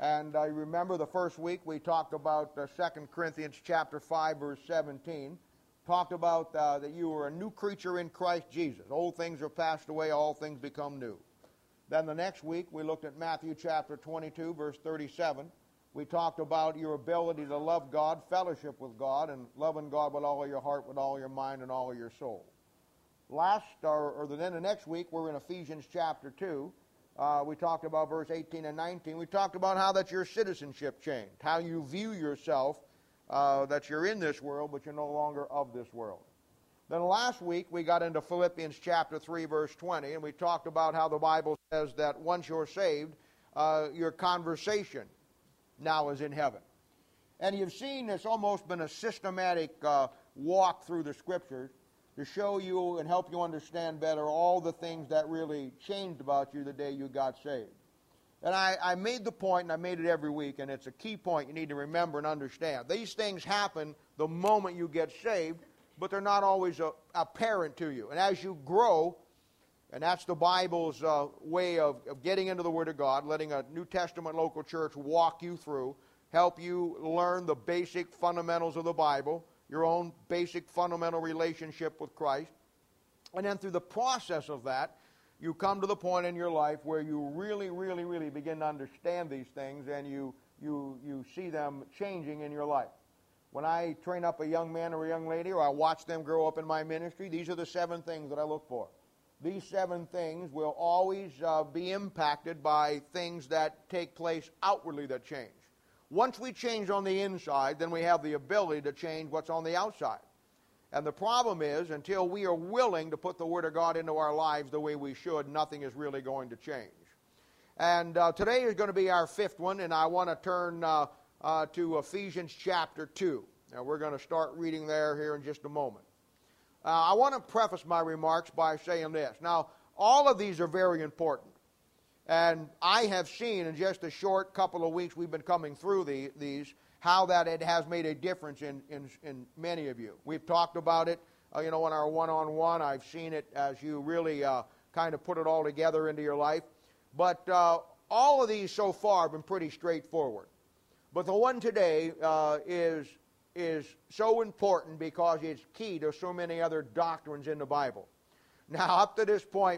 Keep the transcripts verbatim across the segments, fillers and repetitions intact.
And I uh, remember the first week we talked about uh, Second Corinthians chapter five, verse seventeen. Talked about uh, that you were a new creature in Christ Jesus. Old things are passed away, all things become new. Then the next week we looked at Matthew chapter twenty-two, verse thirty-seven. We talked about your ability to love God, fellowship with God, and loving God with all your heart, with all your mind, and all your soul. Last, or, or then the next week, we're in Ephesians chapter two. Uh, we talked about verse eighteen and nineteen. We talked about how that your citizenship changed, how you view yourself, uh, that you're in this world, but you're no longer of this world. Then last week, we got into Philippians chapter three, verse twenty, and we talked about how the Bible says that once you're saved, uh, your conversation now is in heaven. And you've seen it's almost been a systematic uh, walk through the Scriptures to show you and help you understand better all the things that really changed about you the day you got saved. And I, I made the point, and I made it every week, and it's a key point you need to remember and understand. These things happen the moment you get saved, but they're not always uh, apparent to you. And as you grow, and that's the Bible's uh, way of, of getting into the Word of God, letting a New Testament local church walk you through, help you learn the basic fundamentals of the Bible, your own basic fundamental relationship with Christ. And then through the process of that, you come to the point in your life where you really, really, really begin to understand these things, and you, you, you see them changing in your life. When I train up a young man or a young lady, or I watch them grow up in my ministry, these are the seven things that I look for. These seven things will always uh, be impacted by things that take place outwardly that change. Once we change on the inside, then we have the ability to change what's on the outside. And the problem is, until we are willing to put the Word of God into our lives the way we should, nothing is really going to change. And uh, today is going to be our fifth one, and I want to turn uh, uh, to Ephesians chapter two. Now, we're going to start reading there here in just a moment. Uh, I want to preface my remarks by saying this. Now, all of these are very important. And I have seen in just a short couple of weeks we've been coming through the, these, how that it has made a difference in, in, in many of you. We've talked about it, uh, you know, in our one-on-one. I've seen it as you really uh, kind of put it all together into your life. But uh, all of these so far have been pretty straightforward. But the one today uh, is, is so important because it's key to so many other doctrines in the Bible. Now, up to this point,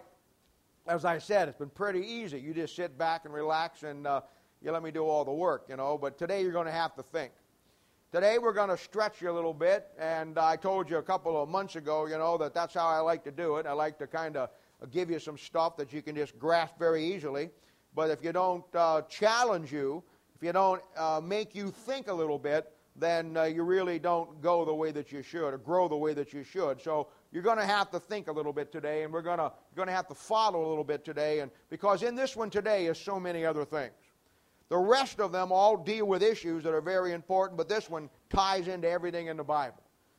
as I said, it's been pretty easy. You just sit back and relax and uh, you let me do all the work, you know. But today you're going to have to think. Today we're going to stretch you a little bit. And I told you a couple of months ago, you know, that that's how I like to do it. I like to kind of give you some stuff that you can just grasp very easily. But if you don't uh, challenge you, if you don't uh, make you think a little bit, then uh, you really don't go the way that you should or grow the way that you should. So you're going to have to think a little bit today, and we're going to going to have to follow a little bit today, and because in this one today is so many other things. The rest of them all deal with issues that are very important, but this one ties into everything in the Bible.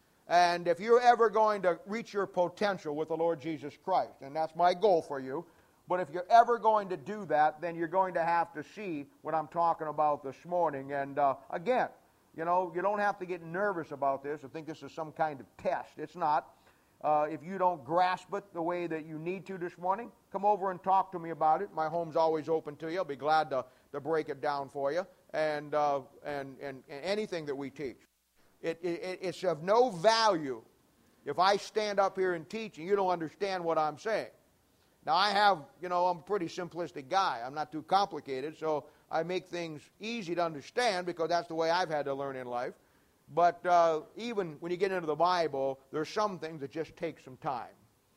And if you're ever going to reach your potential with the Lord Jesus Christ, and that's my goal for you, but if you're ever going to do that, then you're going to have to see what I'm talking about this morning. And uh, again, you know, you don't have to get nervous about this or think this is some kind of test. It's not. Uh, if you don't grasp it the way that you need to this morning, come over and talk to me about it. My home's always open to you. I'll be glad to, to break it down for you and, uh, and, and, and anything that we teach. It, it, it's of no value if I stand up here and teach and you don't understand what I'm saying. Now, I have, you know, I'm a pretty simplistic guy. I'm not too complicated, so I make things easy to understand because that's the way I've had to learn in life. But uh, even when you get into the Bible, there's some things that just take some time.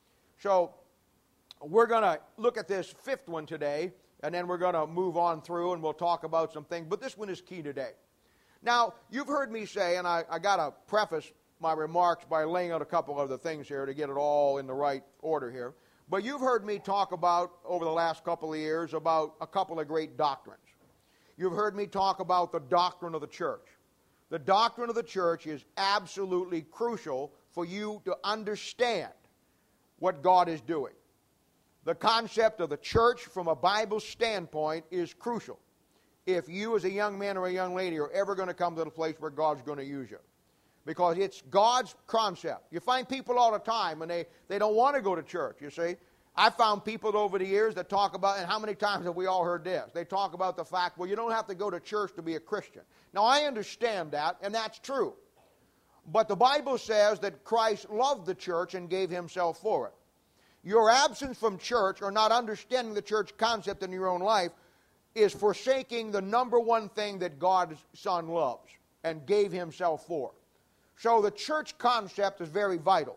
So we're going to look at this fifth one today, and then we're going to move on through, and we'll talk about some things. But this one is key today. Now, you've heard me say, and I, I got to preface my remarks by laying out a couple other things here to get it all in the right order here. But you've heard me talk about, over the last couple of years, about a couple of great doctrines. You've heard me talk about the doctrine of the church. The doctrine of the church is absolutely crucial for you to understand what God is doing. The concept of the church from a Bible standpoint is crucial if you as a young man or a young lady are ever going to come to the place where God's going to use you. Because it's God's concept. You find people all the time and they, they don't want to go to church, you see. I found people over the years that talk about, and how many times have we all heard this? They talk about the fact, well, you don't have to go to church to be a Christian. Now, I understand that, and that's true. But the Bible says that Christ loved the church and gave himself for it. Your absence from church, or not understanding the church concept in your own life, is forsaking the number one thing that God's Son loves and gave himself for. So the church concept is very vital.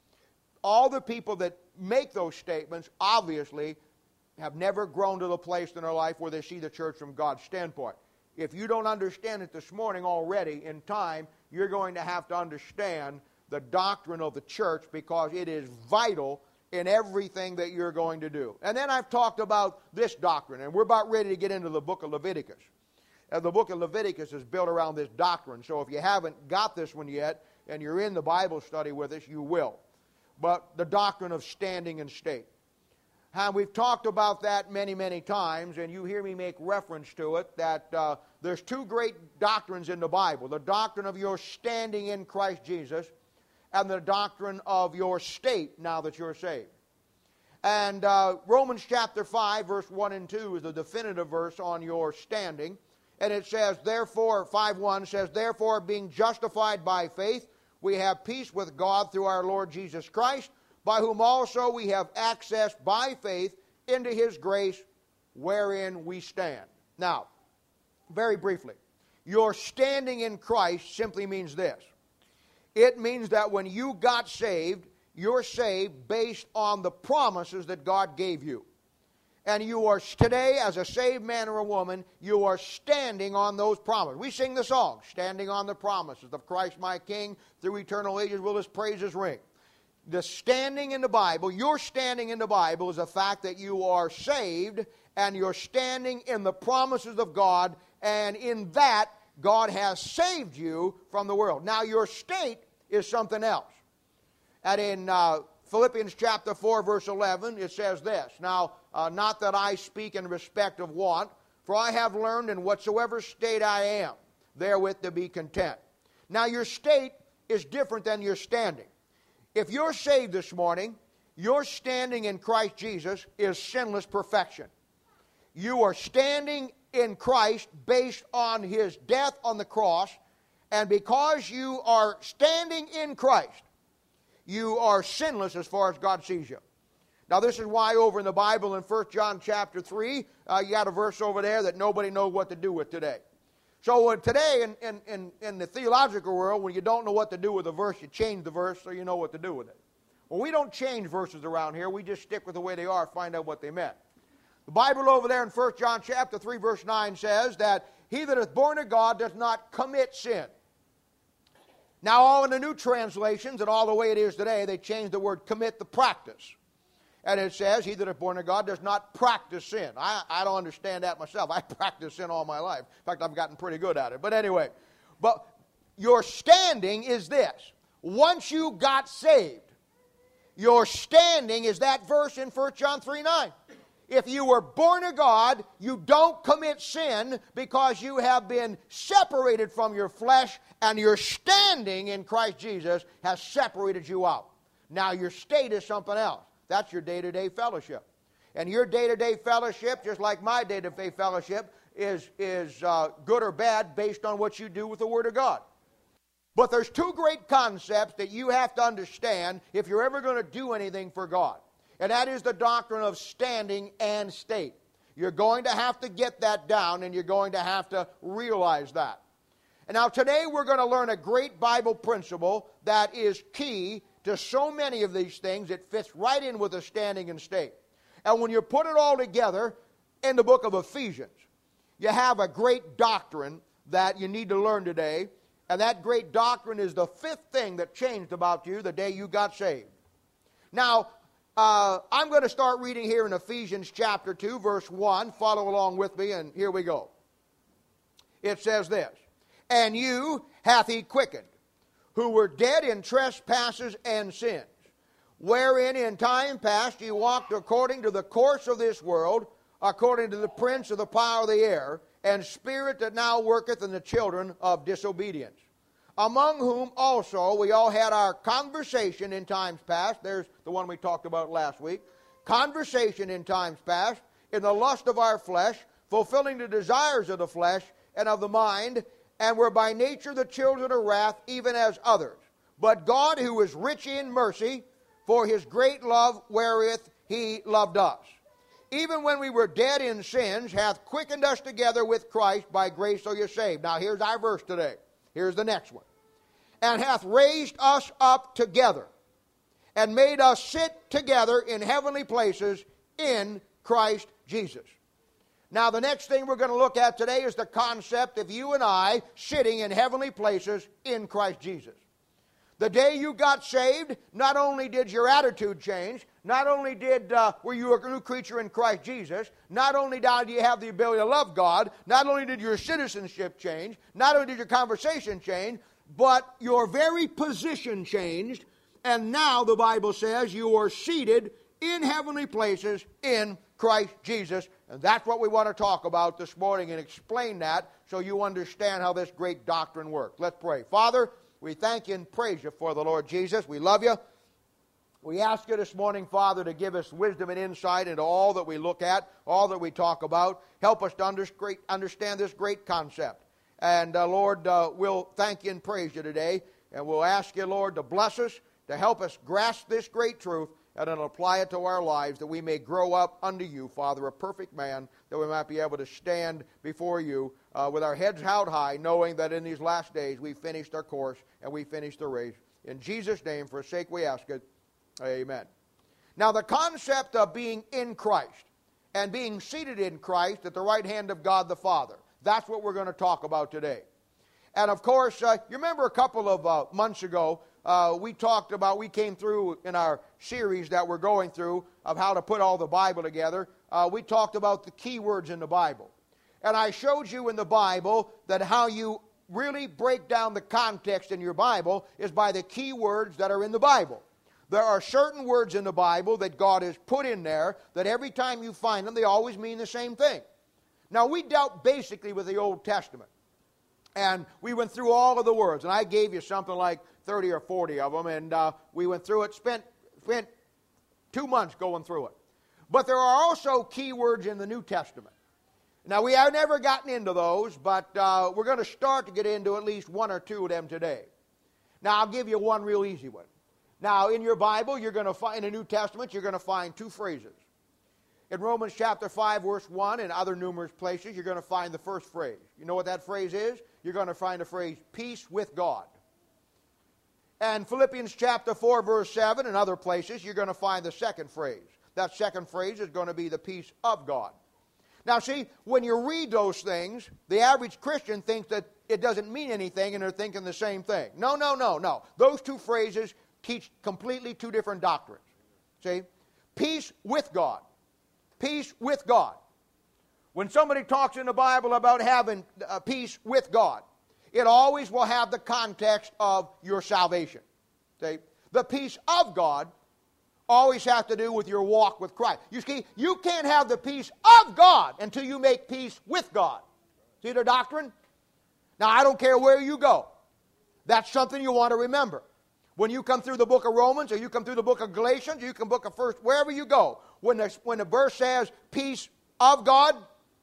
All the people that make those statements, obviously, have never grown to the place in their life where they see the church from God's standpoint. If you don't understand it this morning already, in time, you're going to have to understand the doctrine of the church, because it is vital in everything that you're going to do. And then I've talked about this doctrine, and we're about ready to get into the book of Leviticus. And the book of Leviticus is built around this doctrine, so if you haven't got this one yet, and you're in the Bible study with us, you will. But the doctrine of standing in state. And we've talked about that many, many times, and you hear me make reference to it, that uh, there's two great doctrines in the Bible. The doctrine of your standing in Christ Jesus, and the doctrine of your state now that you're saved. And uh, Romans chapter five, verse one and two is the definitive verse on your standing. And it says, therefore, five one says, therefore, being justified by faith, we have peace with God through our Lord Jesus Christ, by whom also we have access by faith into his grace, wherein we stand. Now, very briefly, your standing in Christ simply means this. It means that when you got saved, you're saved based on the promises that God gave you. And you are today, as a saved man or a woman, you are standing on those promises. We sing the song, standing on the promises of Christ my King, through eternal ages will his praises ring. The standing in the Bible, your standing in the Bible is the fact that you are saved, and you're standing in the promises of God, and in that, God has saved you from the world. Now, your state is something else. And in uh, Philippians chapter four, verse eleven, it says this, now, uh, not that I speak in respect of want, for I have learned in whatsoever state I am, therewith to be content. Now, your state is different than your standing. If you're saved this morning, your standing in Christ Jesus is sinless perfection. You are standing in Christ based on his death on the cross, and because you are standing in Christ, you are sinless as far as God sees you. Now, this is why over in the Bible in First John chapter three, uh, you got a verse over there that nobody knows what to do with today. So uh, today in, in, in, in the theological world, when you don't know what to do with a verse, you change the verse so you know what to do with it. Well, we don't change verses around here. We just stick with the way they are, find out what they meant. The Bible over there in First John chapter three, verse nine says that he that is born of God does not commit sin. Now, all in the new translations and all the way it is today, they changed the word commit to practice. And it says, he that is born of God does not practice sin. I, I don't understand that myself. I practiced sin all my life. In fact, I've gotten pretty good at it. But anyway, but your standing is this. Once you got saved, your standing is that verse in First John three nine. If you were born of God, you don't commit sin because you have been separated from your flesh, and your standing in Christ Jesus has separated you out. Now, your state is something else. That's your day-to-day fellowship. And your day-to-day fellowship, just like my day-to-day fellowship, is, is uh, good or bad based on what you do with the Word of God. But there's two great concepts that you have to understand if you're ever going to do anything for God. And that is the doctrine of standing and state. You're going to have to get that down, and you're going to have to realize that. And now today we're going to learn a great Bible principle that is key to so many of these things. It fits right in with the standing and state. And when you put it all together in the book of Ephesians, you have a great doctrine that you need to learn today. And that great doctrine is the fifth thing that changed about you the day you got saved. Now, uh, I'm going to start reading here in Ephesians chapter two, verse one. Follow along with me, and here we go. It says this, and you hath he quickened, who were dead in trespasses and sins, wherein in time past ye walked according to the course of this world, according to the prince of the power of the air, and spirit that now worketh in the children of disobedience, among whom also we all had our conversation in times past. There's the one we talked about last week. conversation in times past, in the lust of our flesh, fulfilling the desires of the flesh and of the mind, and were by nature the children of wrath, even as others. But God, who is rich in mercy, for his great love wherewith he loved us, even when we were dead in sins, hath quickened us together with Christ. By grace are you saved. Now here's our verse today. Here's the next one. And hath raised us up together, and made us sit together in heavenly places in Christ Jesus. Now the next thing we're going to look at today is the concept of you and I sitting in heavenly places in Christ Jesus. The day you got saved, not only did your attitude change, not only did uh, were you a new creature in Christ Jesus, not only did you have the ability to love God, not only did your citizenship change, not only did your conversation change, but your very position changed, and now the Bible says you are seated in heavenly places in Christ Jesus. And that's what we want to talk about this morning and explain that so you understand how this great doctrine works. Let's pray. Father, we thank you and praise you for the Lord Jesus. We love you. We ask you this morning, Father, to give us wisdom and insight into all that we look at, all that we talk about. Help us to understand this great concept. And, uh, Lord, uh, we'll thank you and praise you today. And we'll ask you, Lord, to bless us, to help us grasp this great truth, and then apply it to our lives, that we may grow up unto you, Father, a perfect man, that we might be able to stand before you uh, with our heads held high, knowing that in these last days we finished our course and we finished the race. In Jesus' name, for his sake we ask it. Amen. Now the concept of being in Christ and being seated in Christ at the right hand of God the Father, that's what we're going to talk about today. And of course, uh, you remember a couple of uh, months ago, uh, we talked about, we came through in our series that we're going through of how to put all the Bible together. Uh, we talked about the key words in the Bible. And I showed you in the Bible that how you really break down the context in your Bible is by the key words that are in the Bible. There are certain words in the Bible that God has put in there that every time you find them, they always mean the same thing. Now, we dealt basically with the Old Testament. And we went through all of the words. And I gave you something like thirty or forty of them. And uh, we went through it, spent, spent two months going through it. But there are also key words in the New Testament. Now, we have never gotten into those, but uh, we're going to start to get into at least one or two of them today. Now, I'll give you one real easy one. Now, in your Bible, you're going to find, in the New Testament, you're going to find two phrases. In Romans chapter five, verse one, and other numerous places, you're going to find the first phrase. You know what that phrase is? You're going to find the phrase, peace with God. And Philippians chapter four, verse seven, and other places, you're going to find the second phrase. That second phrase is going to be the peace of God. Now, see, when you read those things, the average Christian thinks that it doesn't mean anything, and they're thinking the same thing. No, no, no, no. Those two phrases teach completely two different doctrines. See? Peace with God. Peace with God. When somebody talks in the Bible about having uh, peace with God, it always will have the context of your salvation. See? The peace of God always has to do with your walk with Christ. You see, you can't have the peace of God until you make peace with God. See the doctrine? Now, I don't care where you go. That's something you want to remember. When you come through the book of Romans, or you come through the book of Galatians, or you can book of First, wherever you go, when the, when the verse says peace of God,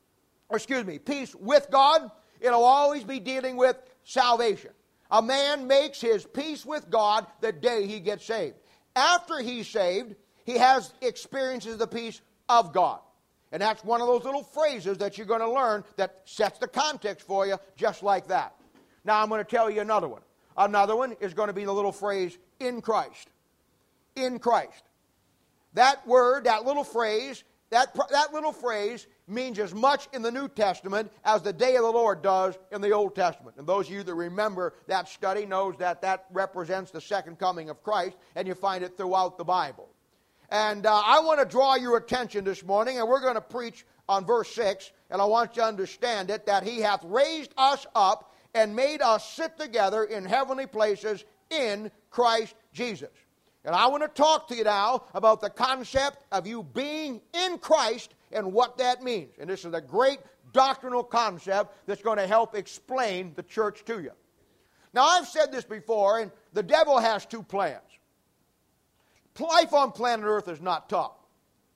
or excuse me, peace with God, it'll always be dealing with salvation. A man makes his peace with God the day he gets saved. After he's saved, he has experiences the peace of God. And that's one of those little phrases that you're going to learn that sets the context for you just like that. Now I'm going to tell you another one. Another one is going to be the little phrase, in Christ. In Christ. That word, that little phrase, that, that little phrase means as much in the New Testament as the day of the Lord does in the Old Testament. And those of you that remember that study knows that that represents the second coming of Christ, and you find it throughout the Bible. And uh, I want to draw your attention this morning, and we're going to preach on verse six, and I want you to understand it, that he hath raised us up and made us sit together in heavenly places in Christ Jesus. And I want to talk to you now about the concept of you being in Christ and what that means. And this is a great doctrinal concept that's going to help explain the church to you. Now, I've said this before, and the devil has two plans. Life on planet Earth is not tough.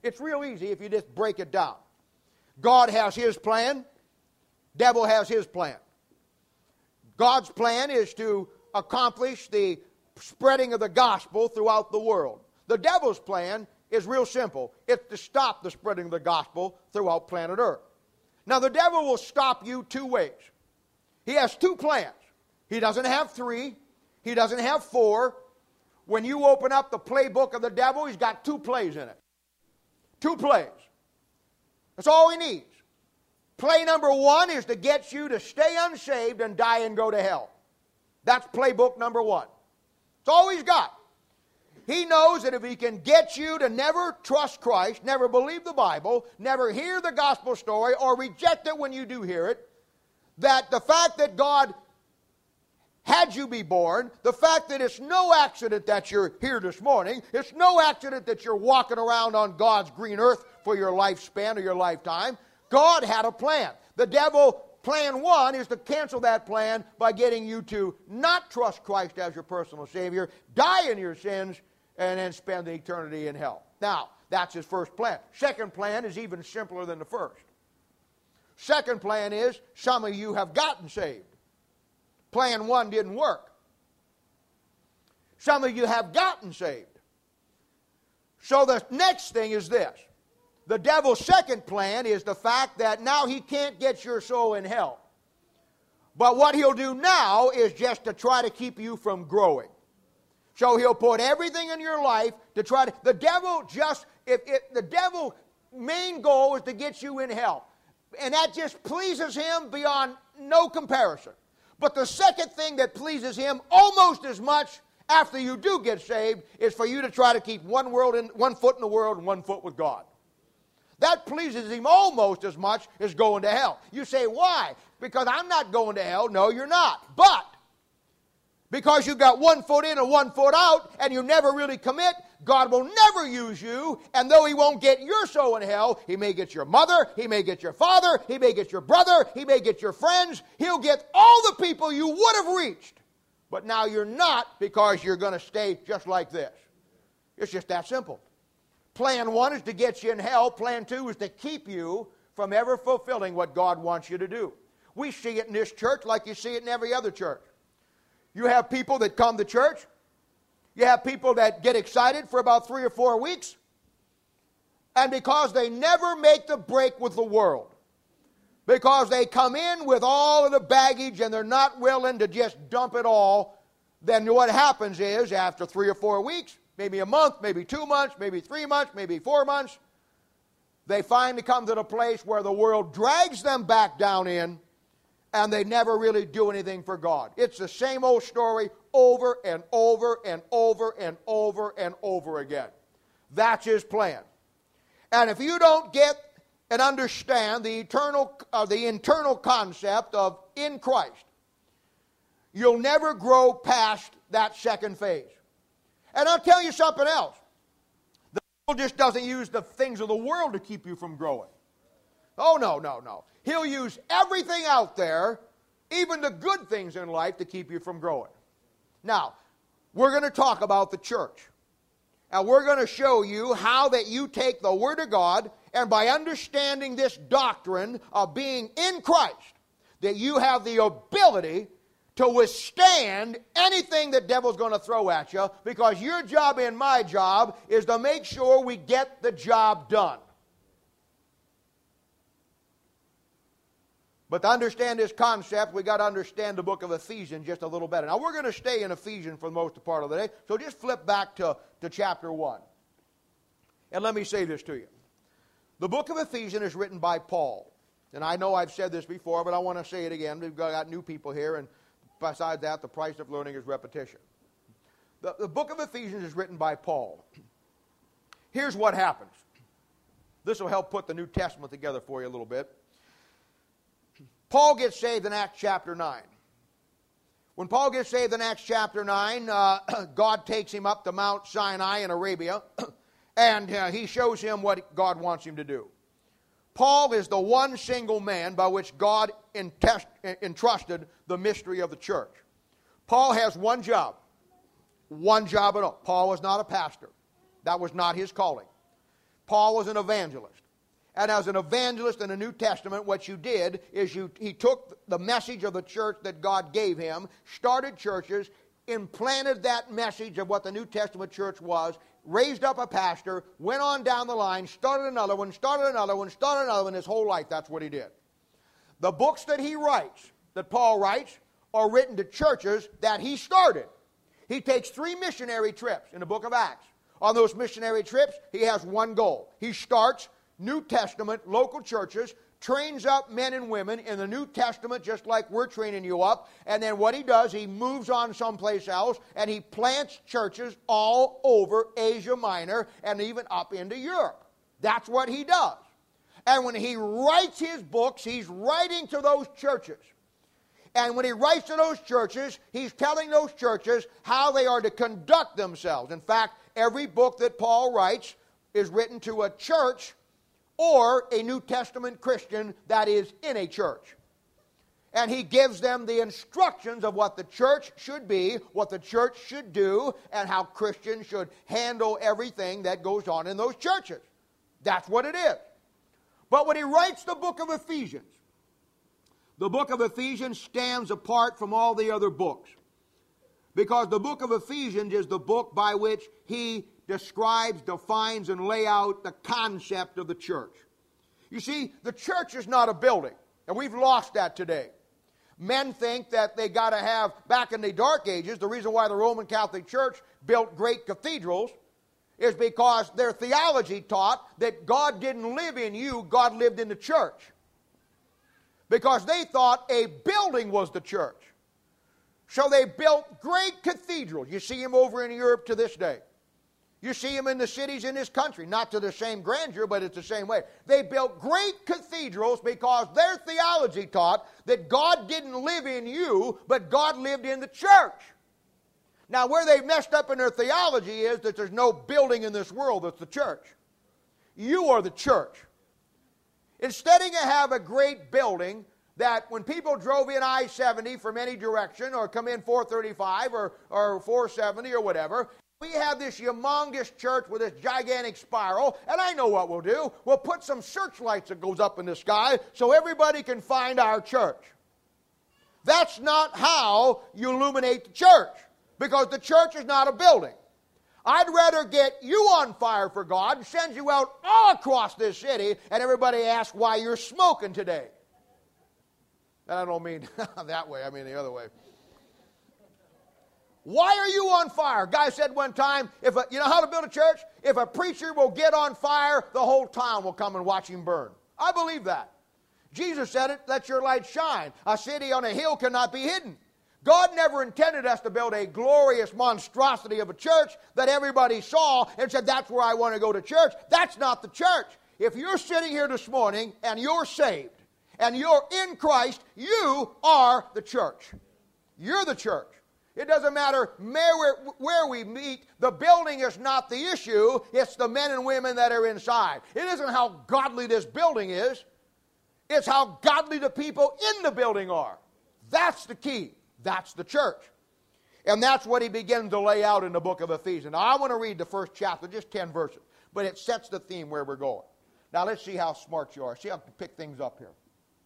It's real easy if you just break it down. God has His plan. Devil has his plan. God's plan is to accomplish the spreading of the gospel throughout the world. The devil's plan is real simple. It's to stop the spreading of the gospel throughout planet Earth. Now, the devil will stop you two ways. He has two plans. He doesn't have three. He doesn't have four. When you open up the playbook of the devil, he's got two plays in it. Two plays. That's all he needs. Play number one is to get you to stay unsaved and die and go to hell. That's playbook number one. That's all he's got. He knows that if he can get you to never trust Christ, never believe the Bible, never hear the gospel story, or reject it when you do hear it, that the fact that God had you be born, the fact that it's no accident that you're here this morning, it's no accident that you're walking around on God's green earth for your lifespan or your lifetime. God had a plan. The devil, plan one, is to cancel that plan by getting you to not trust Christ as your personal Savior, die in your sins, and then spend eternity in hell. Now, that's his first plan. Second plan is even simpler than the first. Second plan is, some of you have gotten saved. Plan one didn't work. Some of you have gotten saved. So the next thing is this. The devil's second plan is the fact that now he can't get your soul in hell. But what he'll do now is just to try to keep you from growing. So he'll put everything in your life to try to... The devil just... If, if the devil's main goal is to get you in hell. And that just pleases him beyond no comparison. But the second thing that pleases him almost as much after you do get saved is for you to try to keep one, world in, one foot in the world and one foot with God. That pleases him almost as much as going to hell. You say, why? Because I'm not going to hell. No, you're not. But because you've got one foot in and one foot out and you never really commit, God will never use you. And though he won't get your soul in hell, he may get your mother, he may get your father, he may get your brother, he may get your friends. He'll get all the people you would have reached. But now you're not, because you're going to stay just like this. It's just that simple. Plan one is to get you in hell. Plan two is to keep you from ever fulfilling what God wants you to do. We see it in this church like you see it in every other church. You have people that come to church. You have people that get excited for about three or four weeks. And because they never make the break with the world, because they come in with all of the baggage and they're not willing to just dump it all, then what happens is after three or four weeks, maybe a month, maybe two months, maybe three months, maybe four months, they finally come to the place where the world drags them back down in, and they never really do anything for God. It's the same old story over and over and over and over and over again. That's his plan. And if you don't get and understand the eternal, uh, the internal concept of in Christ, you'll never grow past that second phase. And I'll tell you something else. The devil just doesn't use the things of the world to keep you from growing. Oh, no, no, no. He'll use everything out there, even the good things in life, to keep you from growing. Now, we're going to talk about the church. And we're going to show you how that you take the Word of God, and by understanding this doctrine of being in Christ, that you have the ability to withstand anything the devil's going to throw at you, because your job and my job is to make sure we get the job done. But to understand this concept, we've got to understand the book of Ephesians just a little better. Now, we're going to stay in Ephesians for the most part of the day, so just flip back to, to chapter one. And let me say this to you. The book of Ephesians is written by Paul. And I know I've said this before, but I want to say it again. We've got new people here, and besides that, the price of learning is repetition. The, the book of Ephesians is written by Paul. Here's what happens. This will help put the New Testament together for you a little bit. Paul gets saved in Acts chapter nine. When Paul gets saved in Acts chapter nine, uh, God takes him up to Mount Sinai in Arabia, and uh, he shows him what God wants him to do. Paul is the one single man by which God entest, entrusted the mystery of the church. Paul has one job. One job at all. Paul was not a pastor. That was not his calling. Paul was an evangelist. And as an evangelist in the New Testament, what you did is you he took the message of the church that God gave him, started churches, implanted that message of what the New Testament church was, raised up a pastor, went on down the line, started another one, started another one, started another one, his whole life. That's what he did. The books that he writes, that Paul writes, are written to churches that he started. He takes three missionary trips in the book of Acts. On those missionary trips, he has one goal. He starts New Testament local churches, trains up men and women in the New Testament just like we're training you up, and then what he does, he moves on someplace else, and he plants churches all over Asia Minor and even up into Europe. That's what he does. And when he writes his books, he's writing to those churches. And when he writes to those churches, he's telling those churches how they are to conduct themselves. In fact, every book that Paul writes is written to a church or a New Testament Christian that is in a church. And he gives them the instructions of what the church should be, what the church should do, and how Christians should handle everything that goes on in those churches. That's what it is. But when he writes the book of Ephesians, the book of Ephesians stands apart from all the other books. Because the book of Ephesians is the book by which he describes, defines, and lay out the concept of the church. You see, the church is not a building, and we've lost that today. Men think that they got to have, back in the Dark Ages, the reason why the Roman Catholic Church built great cathedrals is because their theology taught that God didn't live in you, God lived in the church. Because they thought a building was the church. So they built great cathedrals. You see them over in Europe to this day. You see them in the cities in this country, not to the same grandeur, but it's the same way. They built great cathedrals because their theology taught that God didn't live in you, but God lived in the church. Now, where they messed up in their theology is that there's no building in this world that's the church. You are the church. Instead of have a great building that when people drove in I seventy from any direction or come in four thirty-five or, or four seventy or whatever, we have this humongous church with this gigantic spiral, and I know what we'll do. We'll put some searchlights that goes up in the sky so everybody can find our church. That's not how you illuminate the church, because the church is not a building. I'd rather get you on fire for God and send you out all across this city and everybody asks why you're smoking today. And I don't mean that way, I mean the other way. Why are you on fire? Guy said one time, if a, you know how to build a church? If a preacher will get on fire, the whole town will come and watch him burn. I believe that. Jesus said it, let your light shine. A city on a hill cannot be hidden. God never intended us to build a glorious monstrosity of a church that everybody saw and said, that's where I want to go to church. That's not the church. If you're sitting here this morning and you're saved and you're in Christ, you are the church. You're the church. It doesn't matter where, where we meet. The building is not the issue. It's the men and women that are inside. It isn't how godly this building is. It's how godly the people in the building are. That's the key. That's the church. And that's what he begins to lay out in the book of Ephesians. Now, I want to read the first chapter, just ten verses. But it sets the theme where we're going. Now, let's see how smart you are. See how to pick things up here.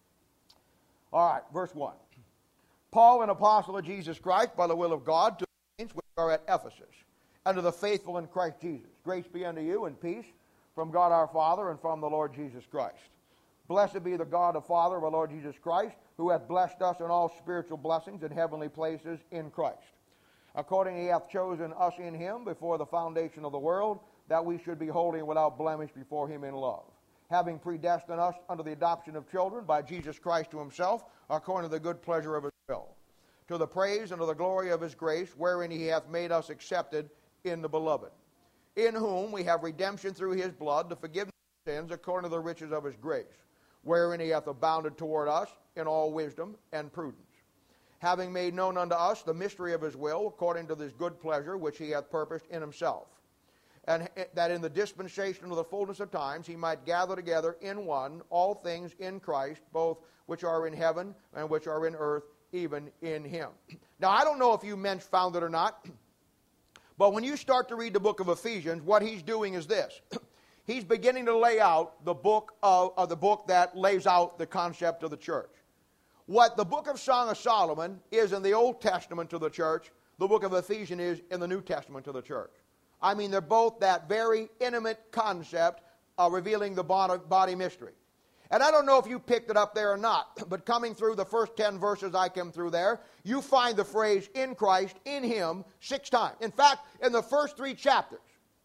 All right, verse one. Paul, an apostle of Jesus Christ, by the will of God, to the saints which are at Ephesus, and to the faithful in Christ Jesus. Grace be unto you and peace from God our Father and from the Lord Jesus Christ. Blessed be the God and Father of our Lord Jesus Christ, who hath blessed us in all spiritual blessings in heavenly places in Christ. According he hath chosen us in him before the foundation of the world, that we should be holy and without blemish before him in love, having predestined us unto the adoption of children by Jesus Christ to himself, according to the good pleasure of his will, to the praise and to the glory of his grace, wherein he hath made us accepted in the beloved, in whom we have redemption through his blood, the forgiveness of sins, according to the riches of his grace, wherein he hath abounded toward us in all wisdom and prudence, having made known unto us the mystery of his will, according to this good pleasure which he hath purposed in himself, and that in the dispensation of the fullness of times he might gather together in one all things in Christ, both which are in heaven and which are in earth, even in him. Now, I don't know if you men found it or not, but when you start to read the book of Ephesians, what he's doing is this. he's beginning to lay out the book of, of the book that lays out the concept of the church. What the book of Song of Solomon is in the Old Testament to the church, the book of Ephesians is in the New Testament to the church. I mean, they're both that very intimate concept of revealing the body mystery. And I don't know if you picked it up there or not, but coming through the first ten verses I came through there, you find the phrase in Christ, in Him, six times. In fact, in the first three chapters,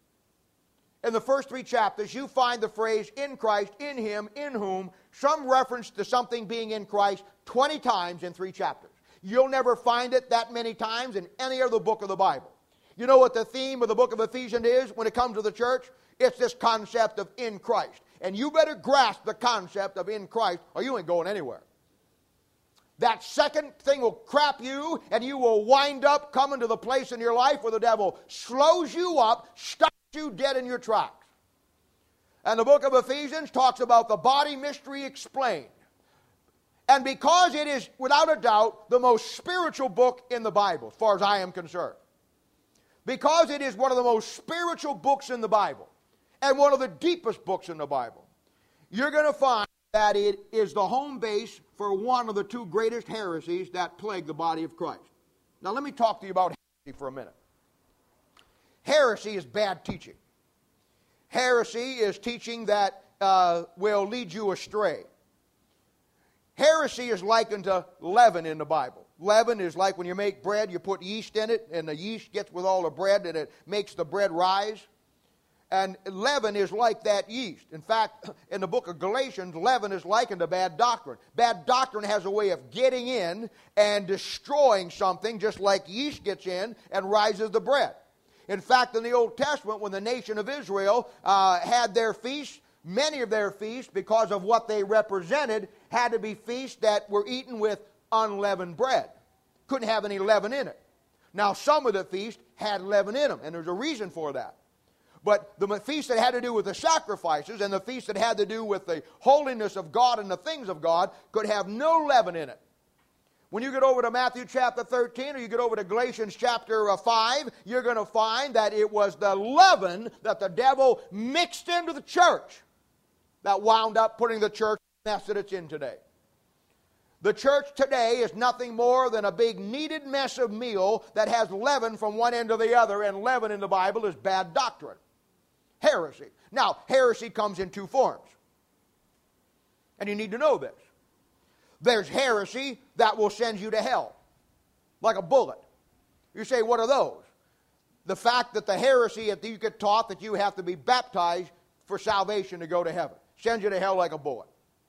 in the first three chapters, you find the phrase in Christ, in Him, in whom, some reference to something being in Christ twenty times in three chapters. You'll never find it that many times in any other book of the Bible. You know what the theme of the book of Ephesians is when it comes to the church? It's this concept of in Christ. And you better grasp the concept of in Christ or you ain't going anywhere. That second thing will crap you and you will wind up coming to the place in your life where the devil slows you up, stops you dead in your tracks. And the book of Ephesians talks about the body mystery explained. And because it is, without a doubt, the most spiritual book in the Bible, as far as I am concerned. Because it is one of the most spiritual books in the Bible, and one of the deepest books in the Bible, you're going to find that it is the home base for one of the two greatest heresies that plague the body of Christ. Now let me talk to you about heresy for a minute. Heresy is bad teaching. Heresy is teaching that uh, will lead you astray. Heresy is likened to leaven in the Bible. Leaven is like when you make bread, you put yeast in it, and the yeast gets with all the bread, and it makes the bread rise. And leaven is like that yeast. In fact, in the book of Galatians, leaven is likened to bad doctrine. Bad doctrine has a way of getting in and destroying something, just like yeast gets in and rises the bread. In fact, in the Old Testament, when the nation of Israel uh, had their feasts, many of their feasts, because of what they represented, had to be feasts that were eaten with unleavened bread. Couldn't have any leaven in it. Now, some of the feasts had leaven in them, and there's a reason for that. But the feast that had to do with the sacrifices and the feast that had to do with the holiness of God and the things of God could have no leaven in it. When you get over to Matthew chapter thirteen or you get over to Galatians chapter five, you're going to find that it was the leaven that the devil mixed into the church that wound up putting the church in the mess that it's in today. The church today is nothing more than a big kneaded mess of meal that has leaven from one end to the other, and leaven in the Bible is bad doctrine. Heresy. Now, heresy comes in two forms. And you need to know this. There's heresy that will send you to hell, like a bullet. You say, what are those? The fact that the heresy that you get taught that you have to be baptized for salvation to go to heaven. Sends you to hell like a bullet.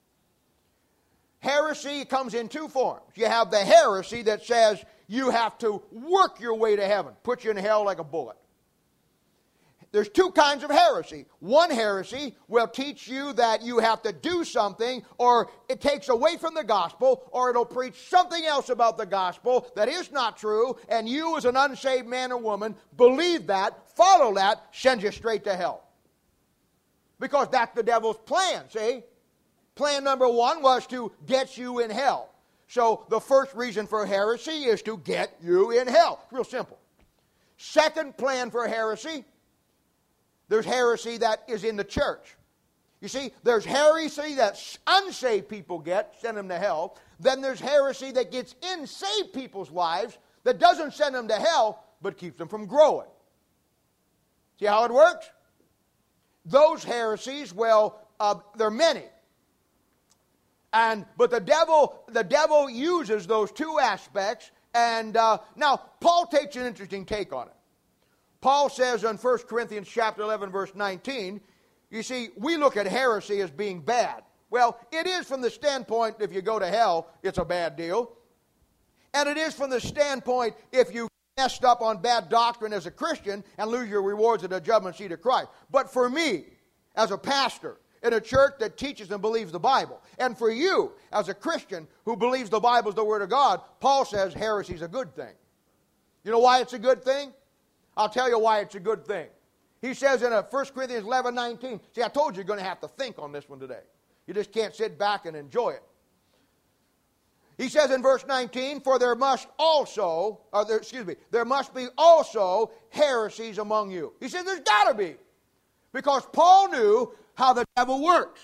Heresy comes in two forms. You have the heresy that says you have to work your way to heaven. Put you in hell like a bullet. There's two kinds of heresy. One heresy will teach you that you have to do something, or it takes away from the gospel, or it'll preach something else about the gospel that is not true, and you as an unsaved man or woman believe that, follow that, send you straight to hell. Because that's the devil's plan, see? Plan number one was to get you in hell. So the first reason for heresy is to get you in hell. It's real simple. Second plan for heresy, there's heresy that is in the church. You see, there's heresy that unsaved people get, send them to hell. Then there's heresy that gets in saved people's lives that doesn't send them to hell, but keeps them from growing. See how it works? Those heresies, well, uh, there are many. And, but the devil, the devil uses those two aspects. And uh, now, Paul takes an interesting take on it. Paul says in First Corinthians chapter eleven, verse nineteen, you see, we look at heresy as being bad. Well, it is from the standpoint, if you go to hell, it's a bad deal. And it is from the standpoint, if you messed up on bad doctrine as a Christian and lose your rewards at the judgment seat of Christ. But for me, as a pastor, in a church that teaches and believes the Bible, and for you, as a Christian who believes the Bible is the Word of God, Paul says heresy is a good thing. You know why it's a good thing? I'll tell you why it's a good thing. He says in First Corinthians eleven nineteen, see, I told you you're going to have to think on this one today. You just can't sit back and enjoy it. He says in verse nineteen, for there must also, or there, excuse me, there must be also heresies among you. He says there's got to be. Because Paul knew how the devil works.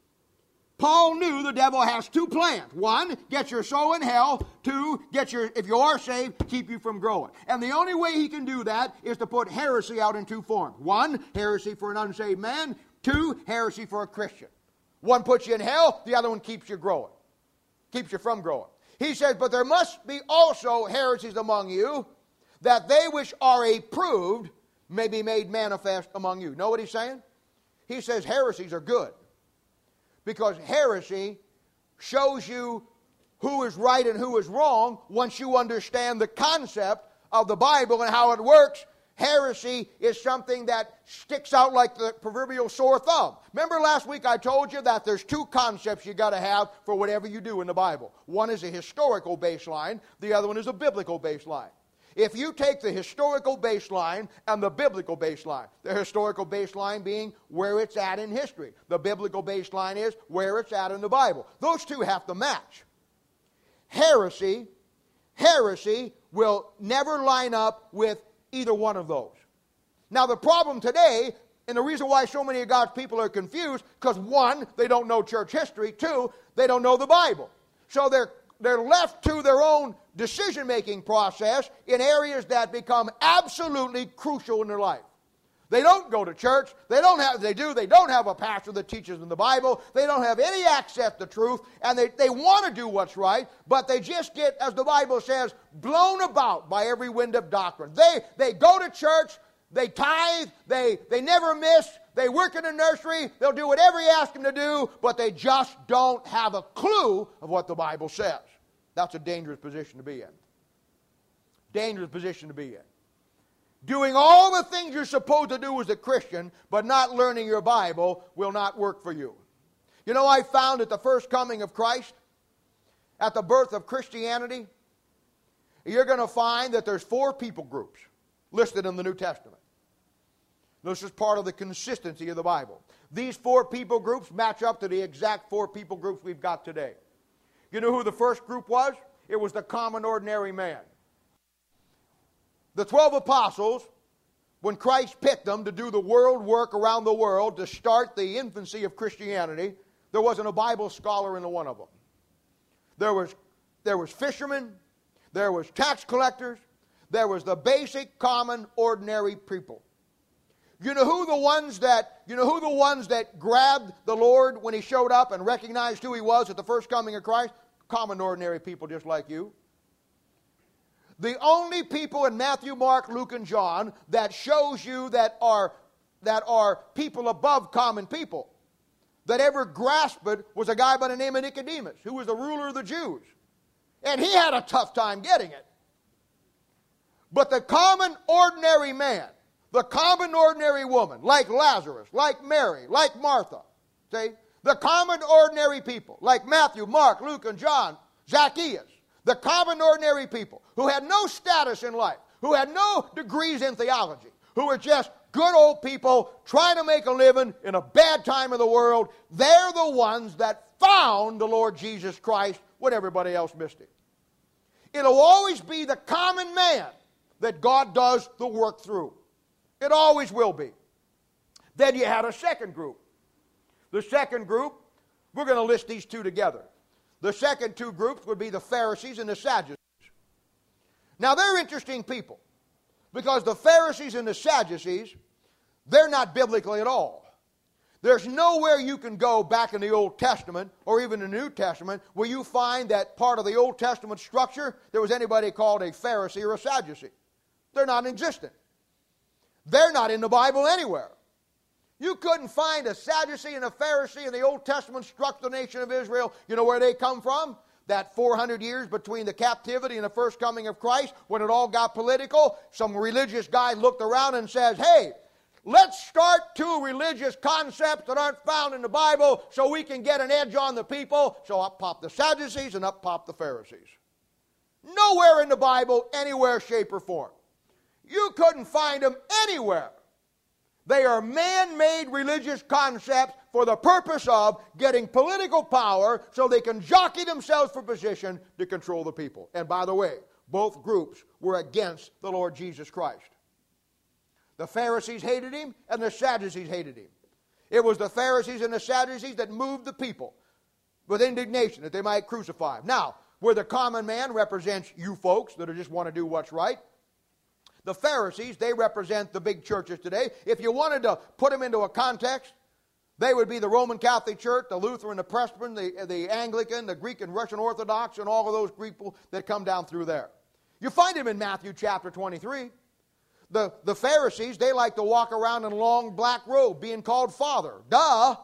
Paul knew the devil has two plans. One, get your soul in hell. Two, get your, if you are saved, keep you from growing. And the only way he can do that is to put heresy out in two forms. One, heresy for an unsaved man. Two, heresy for a Christian. One puts you in hell, the other one keeps you growing. Keeps you from growing. He says, but there must be also heresies among you, that they which are approved may be made manifest among you. Know what he's saying? He says heresies are good. Because heresy shows you who is right and who is wrong once you understand the concept of the Bible and how it works. Heresy is something that sticks out like the proverbial sore thumb. Remember last week I told you that there's two concepts you got to have for whatever you do in the Bible. One is a historical baseline. The other one is a biblical baseline. If you take the historical baseline and the biblical baseline, the historical baseline being where it's at in history, the biblical baseline is where it's at in the Bible. Those two have to match. Heresy, heresy will never line up with either one of those. Now the problem today, and the reason why so many of God's people are confused, because one, they don't know church history. Two, they don't know the Bible. So they're they're left to their own decision-making process in areas that become absolutely crucial in their life. They don't go to church. They don't have, they do, they don't have a pastor that teaches them the Bible. They don't have any access to truth, and they, they want to do what's right, but they just get, as the Bible says, blown about by every wind of doctrine. They, they go to church, they tithe, they, they never miss, they work in a nursery, they'll do whatever you ask them to do, but they just don't have a clue of what the Bible says. That's a dangerous position to be in. Dangerous position to be in. Doing all the things you're supposed to do as a Christian, but not learning your Bible will not work for you. You know, I found at the first coming of Christ, at the birth of Christianity, you're going to find that there's four people groups listed in the New Testament. This is part of the consistency of the Bible. These four people groups match up to the exact four people groups we've got today. You know who the first group was? It was the common ordinary man. The twelve apostles, when Christ picked them to do the world work around the world, to start the infancy of Christianity, there wasn't a Bible scholar in one of them. There was, there was fishermen, there was tax collectors, there was the basic, common, ordinary people. You know who the ones that, you know who the ones that grabbed the Lord when He showed up and recognized who He was at the first coming of Christ? Common, ordinary people just like you. The only people in Matthew, Mark, Luke, and John that shows you that are, that are people above common people, that ever grasped it, was a guy by the name of Nicodemus, who was the ruler of the Jews. And he had a tough time getting it. But the common, ordinary man, the common, ordinary woman, like Lazarus, like Mary, like Martha, see? The common, ordinary people, like Matthew, Mark, Luke, and John, Zacchaeus, the common, ordinary people who had no status in life, who had no degrees in theology, who were just good old people trying to make a living in a bad time of the world, they're the ones that found the Lord Jesus Christ when everybody else missed Him. It'll always be the common man that God does the work through. It always will be. Then you had a second group. The second group, we're going to list these two together. The second two groups would be the Pharisees and the Sadducees. Now, they're interesting people because the Pharisees and the Sadducees, they're not biblical at all. There's nowhere you can go back in the Old Testament or even the New Testament where you find that part of the Old Testament structure there was anybody called a Pharisee or a Sadducee. They're not existent. They're not in the Bible anywhere. You couldn't find a Sadducee and a Pharisee in the Old Testament struck the nation of Israel. You know where they come from? That four hundred years between the captivity and the first coming of Christ, when it all got political, some religious guy looked around and says, hey, let's start two religious concepts that aren't found in the Bible so we can get an edge on the people. So up pop the Sadducees and up pop the Pharisees. Nowhere in the Bible, anywhere, shape, or form. You couldn't find them anywhere. They are man-made religious concepts for the purpose of getting political power so they can jockey themselves for position to control the people. And by the way, both groups were against the Lord Jesus Christ. The Pharisees hated him, and the Sadducees hated him. It was the Pharisees and the Sadducees that moved the people with indignation that they might crucify him. Now, where the common man represents you folks that just want to do what's right, the Pharisees, they represent the big churches today. If you wanted to put them into a context, they would be the Roman Catholic Church, the Lutheran, the Presbyterian, the, the Anglican, the Greek and Russian Orthodox, and all of those people that come down through there. You find them in Matthew chapter twenty-three. The, the Pharisees, they like to walk around in a long black robe, being called Father. Duh!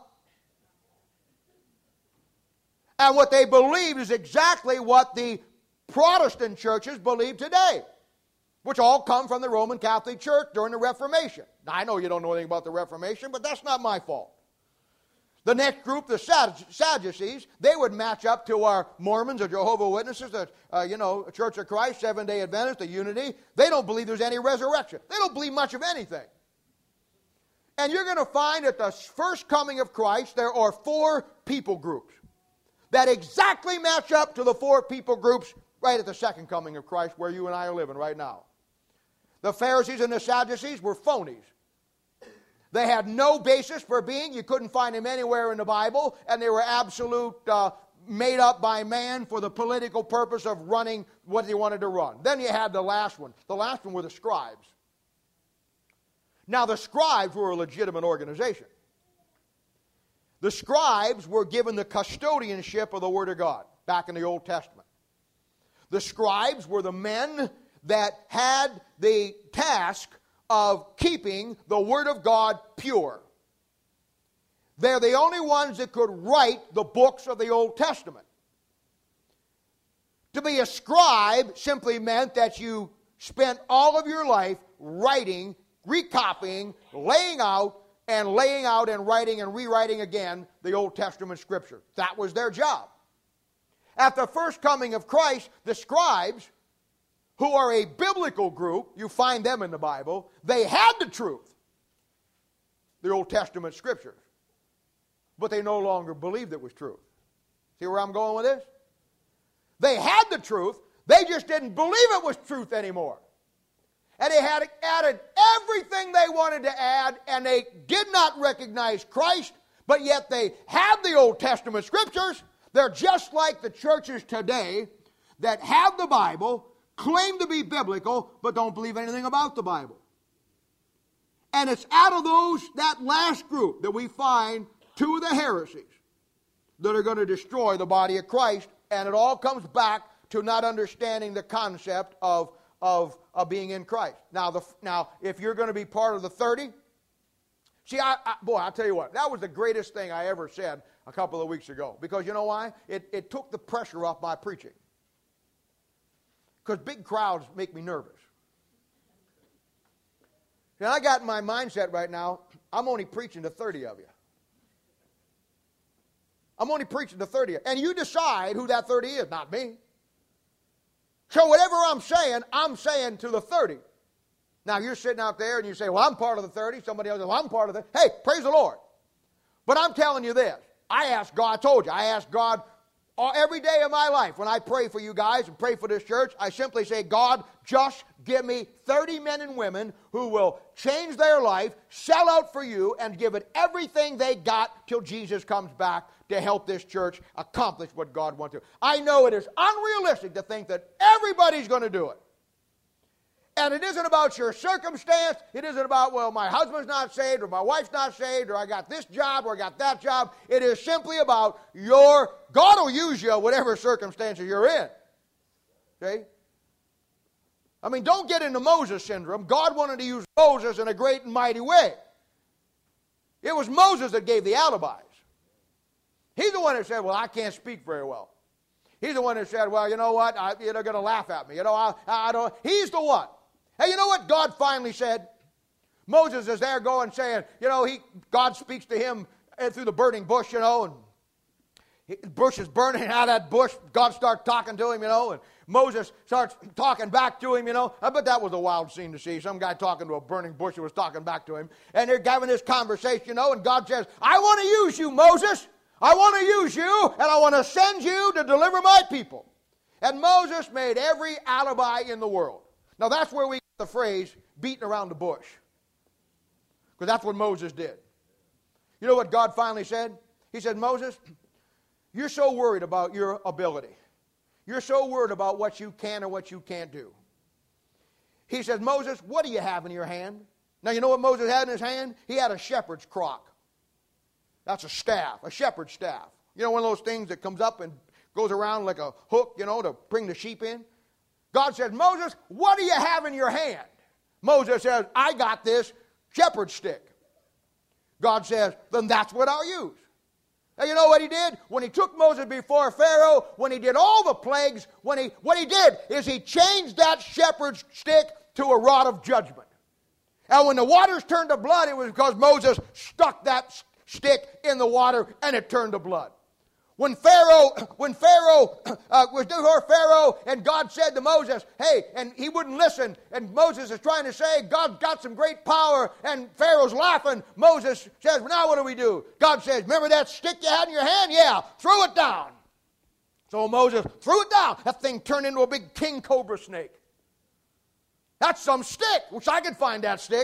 And what they believed is exactly what the Protestant churches believe today, which all come from the Roman Catholic Church during the Reformation. Now, I know you don't know anything about the Reformation, but that's not my fault. The next group, the Sadducees, they would match up to our Mormons or Jehovah's Witnesses, the uh, you know, Church of Christ, Seventh-day Adventists, the Unity. They don't believe there's any resurrection. They don't believe much of anything. And you're going to find at the first coming of Christ, there are four people groups that exactly match up to the four people groups right at the second coming of Christ, where you and I are living right now. The Pharisees and the Sadducees were phonies. They had no basis for being. You couldn't find them anywhere in the Bible, and they were absolute, uh, made up by man for the political purpose of running what they wanted to run. Then you had the last one. The last one were the scribes. Now, the scribes were a legitimate organization. The scribes were given the custodianship of the Word of God back in the Old Testament. The scribes were the men that had the task of keeping the Word of God pure. They're the only ones that could write the books of the Old Testament. To be a scribe simply meant that you spent all of your life writing, recopying, laying out, and laying out and writing and rewriting again the Old Testament Scripture. That was their job. At the first coming of Christ, the scribes, who are a biblical group, you find them in the Bible, they had the truth, the Old Testament Scriptures, but they no longer believed it was truth. See where I'm going with this? They had the truth, they just didn't believe it was truth anymore. And they had added everything they wanted to add, and they did not recognize Christ, but yet they had the Old Testament Scriptures. They're just like the churches today that have the Bible, claim to be biblical, but don't believe anything about the Bible. And it's out of those, that last group, that we find two of the heresies that are going to destroy the body of Christ, and it all comes back to not understanding the concept of Of, of being in Christ. Now, the, now, if you're going to be part of the thirty, see, I, I, boy, I'll tell you what, that was the greatest thing I ever said a couple of weeks ago. Because you know why? It, it took the pressure off my preaching. Because big crowds make me nervous. And I got in my mindset right now, I'm only preaching to thirty of you. I'm only preaching to thirty of you. And you decide who that thirty is, not me. So whatever I'm saying, I'm saying to the thirty. Now you're sitting out there and you say, well, I'm part of the thirty. Somebody else says, well, I'm part of the... Hey, praise the Lord. But I'm telling you this. I ask God, I told you, I ask God every day of my life when I pray for you guys and pray for this church, I simply say, God, just give me thirty men and women who will change their life, sell out for you, and give it everything they got till Jesus comes back to help this church accomplish what God wants to. I know it is unrealistic to think that everybody's going to do it. And it isn't about your circumstance. It isn't about, well, my husband's not saved, or my wife's not saved, or I got this job, or I got that job. It is simply about your, God will use you whatever circumstances you're in. Okay? I mean, don't get into Moses syndrome. God wanted to use Moses in a great and mighty way. It was Moses that gave the alibis. He's the one that said, well, I can't speak very well. He's the one that said, well, you know what, I, they're going to laugh at me. You know, I, I don't. He's the one. Hey, you know what God finally said? Moses is there going saying, you know, he God speaks to him through the burning bush, you know, and the bush is burning. Out of that bush, God starts talking to him, you know, and Moses starts talking back to him, you know. I bet that was a wild scene to see. Some guy talking to a burning bush who was talking back to him. And they're having this conversation, you know, and God says, I want to use you, Moses. I want to use you, and I want to send you to deliver my people. And Moses made every alibi in the world. Now, that's where we get the phrase, beating around the bush. Because that's what Moses did. You know what God finally said? He said, Moses, you're so worried about your ability. You're so worried about what you can or what you can't do. He says, Moses, what do you have in your hand? Now, you know what Moses had in his hand? He had a shepherd's crock. That's a staff, a shepherd's staff. You know, one of those things that comes up and goes around like a hook, you know, to bring the sheep in? God says, Moses, what do you have in your hand? Moses says, I got this shepherd's stick. God says, then that's what I'll use. Now you know what he did? When he took Moses before Pharaoh, when he did all the plagues, when he, what he did is he changed that shepherd's stick to a rod of judgment. And when the waters turned to blood, it was because Moses stuck that stick in the water and it turned to blood. When Pharaoh, when Pharaoh uh, was before Pharaoh, and God said to Moses, hey, and he wouldn't listen, and Moses is trying to say, God's got some great power, and Pharaoh's laughing. Moses says, well, now what do we do? God says, remember that stick you had in your hand? Yeah, throw it down. So Moses threw it down. That thing turned into a big king cobra snake. That's some stick. Wish I could find that stick.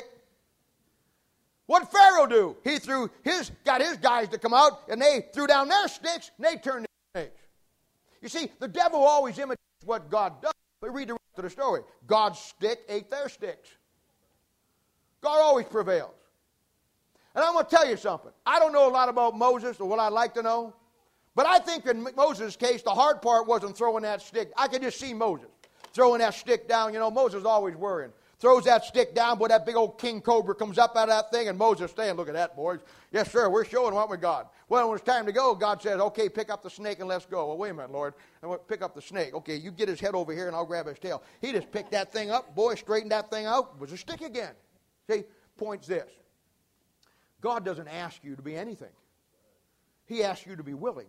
What did Pharaoh do? He threw his, got his guys to come out, and they threw down their sticks, and they turned into snakes. You see, the devil always imitates what God does. But read the rest of the story. God's stick ate their sticks. God always prevails. And I'm going to tell you something. I don't know a lot about Moses or what I'd like to know, but I think in Moses' case, the hard part wasn't throwing that stick. I could just see Moses throwing that stick down. You know, Moses is always worrying. Throws that stick down, boy, that big old king cobra comes up out of that thing, and Moses saying, look at that, boys. Yes, sir, we're showing what we got. Well, when it's time to go, God says, okay, pick up the snake and let's go. Well, wait a minute, Lord. I want to pick up the snake. Okay, you get his head over here and I'll grab his tail. He just picked that thing up, boy, straightened that thing out. It was a stick again. See, point's this. God doesn't ask you to be anything. He asks you to be willing.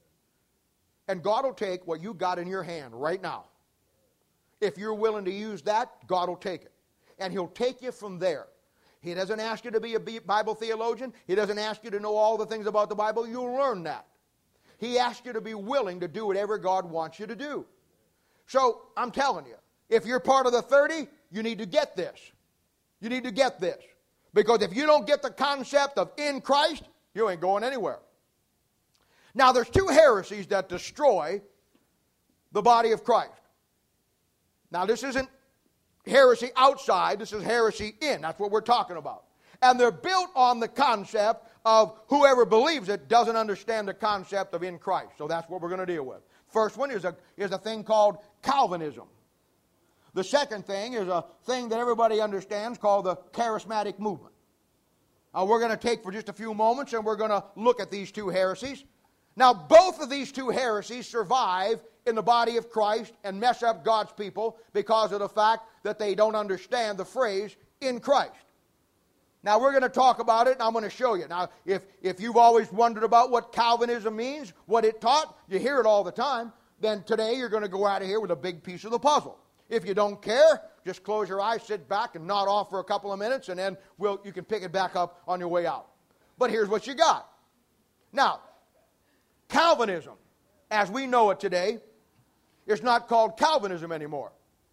And God will take what you got in your hand right now. If you're willing to use that, God will take it. And He'll take you from there. He doesn't ask you to be a Bible theologian. He doesn't ask you to know all the things about the Bible. You'll learn that. He asks you to be willing to do whatever God wants you to do. So, I'm telling you, if you're part of the thirty, you need to get this. You need to get this. Because if you don't get the concept of in Christ, you ain't going anywhere. Now, there's two heresies that destroy the body of Christ. Now, this isn't heresy outside, this is heresy in. That's what we're talking about. And they're built on the concept of whoever believes it doesn't understand the concept of in Christ. So that's what we're going to deal with. First one is a, is a thing called Calvinism. The second thing is a thing that everybody understands called the charismatic movement. Now we're going to take for just a few moments and we're going to look at these two heresies. Now both of these two heresies survive in the body of Christ and mess up God's people because of the fact that they don't understand the phrase in Christ. Now we're going to talk about it and I'm going to show you. Now if, if you've always wondered about what Calvinism means, what it taught, you hear it all the time, then today you're going to go out of here with a big piece of the puzzle. If you don't care, just close your eyes, sit back and nod off for a couple of minutes and then we'll, you can pick it back up on your way out. But here's what you got. Now, Calvinism, as we know it today, it's not called Calvinism anymore.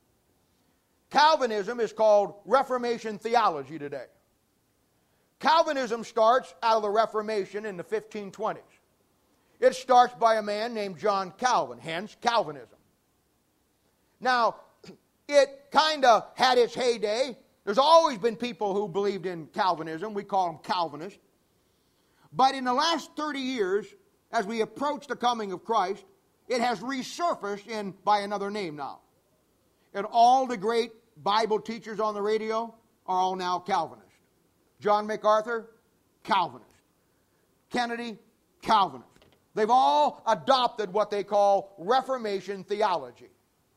Calvinism is called Reformation theology today. Calvinism starts out of the Reformation in the fifteen twenties. It starts by a man named John Calvin, hence Calvinism. Now, it kind of had its heyday. There's always been people who believed in Calvinism. We call them Calvinists. But in the last thirty years, as we approach the coming of Christ, it has resurfaced in by another name now. And all the great Bible teachers on the radio are all now Calvinists. John MacArthur, Calvinist. Kennedy, Calvinist. They've all adopted what they call Reformation theology.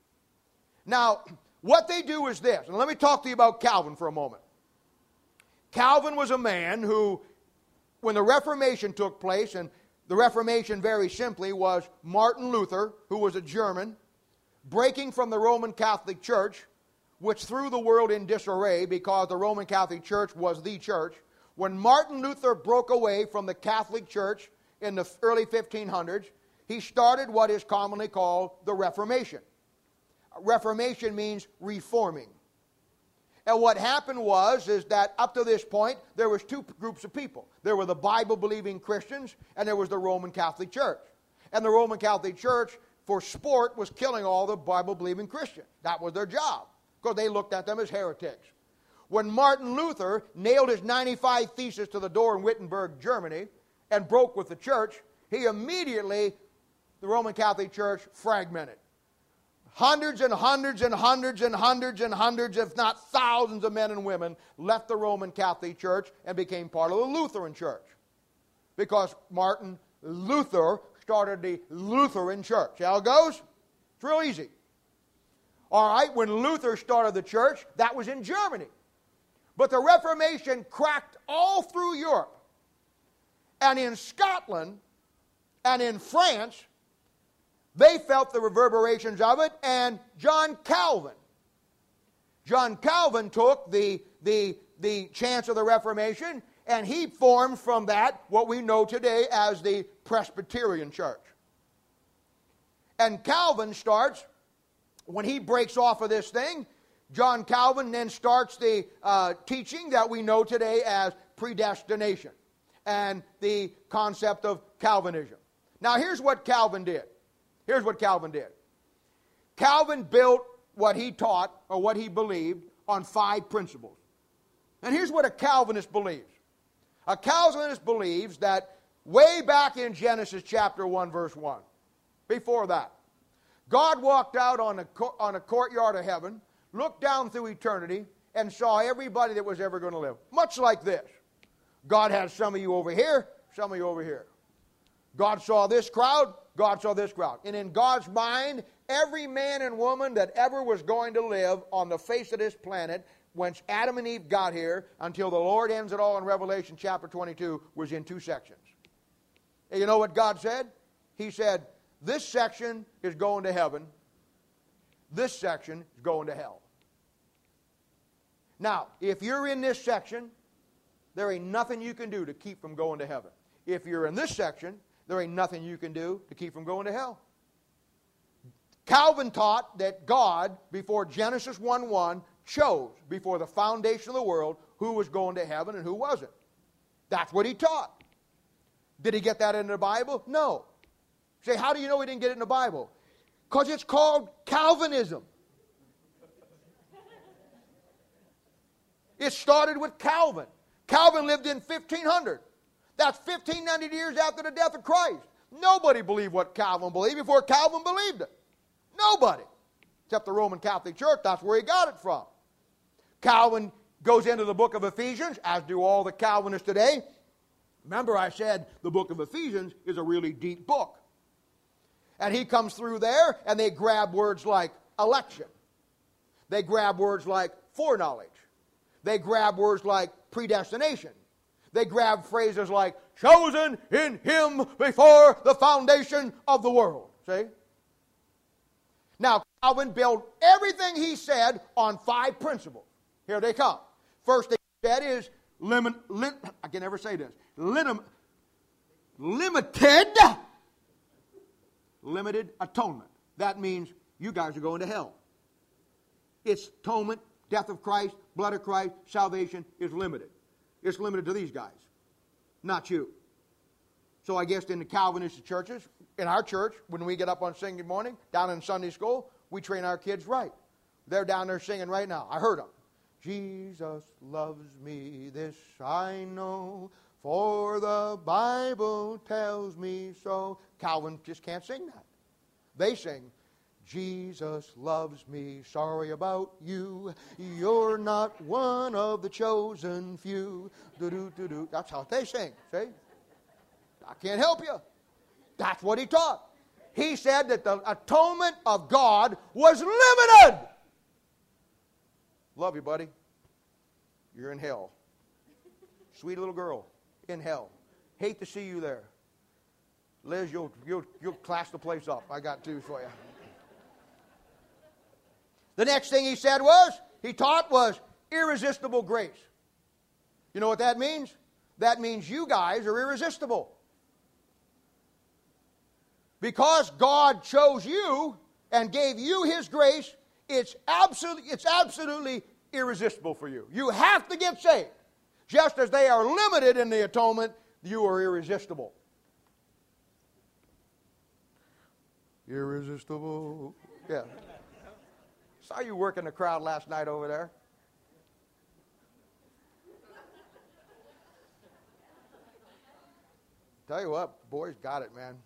Now, what they do is this, and let me talk to you about Calvin for a moment. Calvin was a man who, when the Reformation took place, and the Reformation, very simply, was Martin Luther, who was a German, breaking from the Roman Catholic Church, which threw the world in disarray because the Roman Catholic Church was the church. When Martin Luther broke away from the Catholic Church in the early fifteen hundreds, he started what is commonly called the Reformation. Reformation means reforming. And what happened was is that up to this point, there was two groups of people. There were the Bible-believing Christians, and there was the Roman Catholic Church. And the Roman Catholic Church, for sport, was killing all the Bible-believing Christians. That was their job, because they looked at them as heretics. When Martin Luther nailed his ninety-five Theses to the door in Wittenberg, Germany, and broke with the church, he immediately, the Roman Catholic Church, fragmented. Hundreds and hundreds and hundreds and hundreds and hundreds, if not thousands of men and women left the Roman Catholic Church and became part of the Lutheran Church. Because Martin Luther started the Lutheran Church. See how it goes? It's real easy. All right, when Luther started the church, that was in Germany. But the Reformation cracked all through Europe. And in Scotland and in France, they felt the reverberations of it, and John Calvin. John Calvin took the, the, the chance of the Reformation, and he formed from that what we know today as the Presbyterian Church. And Calvin starts, when he breaks off of this thing, John Calvin then starts the uh, teaching that we know today as predestination and the concept of Calvinism. Now here's what Calvin did. Here's what Calvin did. Calvin built what he taught, or what he believed, on five principles. And here's what a Calvinist believes. A Calvinist believes that way back in Genesis chapter one, verse one, before that, God walked out on a, on a courtyard of heaven, looked down through eternity, and saw everybody that was ever going to live. Much like this. God has some of you over here, some of you over here. God saw this crowd, God saw this crowd. And in God's mind, every man and woman that ever was going to live on the face of this planet, whence Adam and Eve got here, until the Lord ends it all in Revelation chapter twenty-two, was in two sections. And you know what God said? He said, this section is going to heaven. This section is going to hell. Now, if you're in this section, there ain't nothing you can do to keep from going to heaven. If you're in this section, there ain't nothing you can do to keep from going to hell. Calvin taught that God, before Genesis one one, chose, before the foundation of the world, who was going to heaven and who wasn't. That's what he taught. Did he get that in the Bible? No. Say, how do you know he didn't get it in the Bible? Because it's called Calvinism. It started with Calvin. Calvin lived in fifteen hundred. That's fifteen hundred years after the death of Christ. Nobody believed what Calvin believed before Calvin believed it. Nobody. Except the Roman Catholic Church. That's where he got it from. Calvin goes into the book of Ephesians, as do all the Calvinists today. Remember, I said the book of Ephesians is a really deep book. And he comes through there, and they grab words like election. They grab words like foreknowledge. They grab words like predestination. They grab phrases like chosen in him before the foundation of the world. See? Now, Calvin built everything he said on five principles. Here they come. First thing he said is, limit, lim, I can never say this, lim, limited, limited atonement. That means you guys are going to hell. It's atonement, death of Christ, blood of Christ, salvation is limited. It's limited to these guys, not you. So I guess in the Calvinist churches, in our church, when we get up on Sunday morning, down in Sunday school, we train our kids right. They're down there singing right now. I heard them. Jesus loves me, this I know, for the Bible tells me so. Calvin just can't sing that. They sing, Jesus loves me, sorry about you. You're not one of the chosen few. Do-do-do-do. That's how they sing, see? I can't help you. That's what he taught. He said that the atonement of God was limited. Love you, buddy. You're in hell. Sweet little girl, in hell. Hate to see you there. Liz, you'll, you'll, you'll class the place up. I got two for you. The next thing he said was, he taught was irresistible grace. You know what that means? That means you guys are irresistible. Because God chose you and gave you His grace, it's absolutely, it's absolutely irresistible for you. You have to get saved. Just as they are limited in the atonement, you are irresistible. Irresistible. Yeah. Saw you working the crowd last night over there. Tell you what, boys got it, man.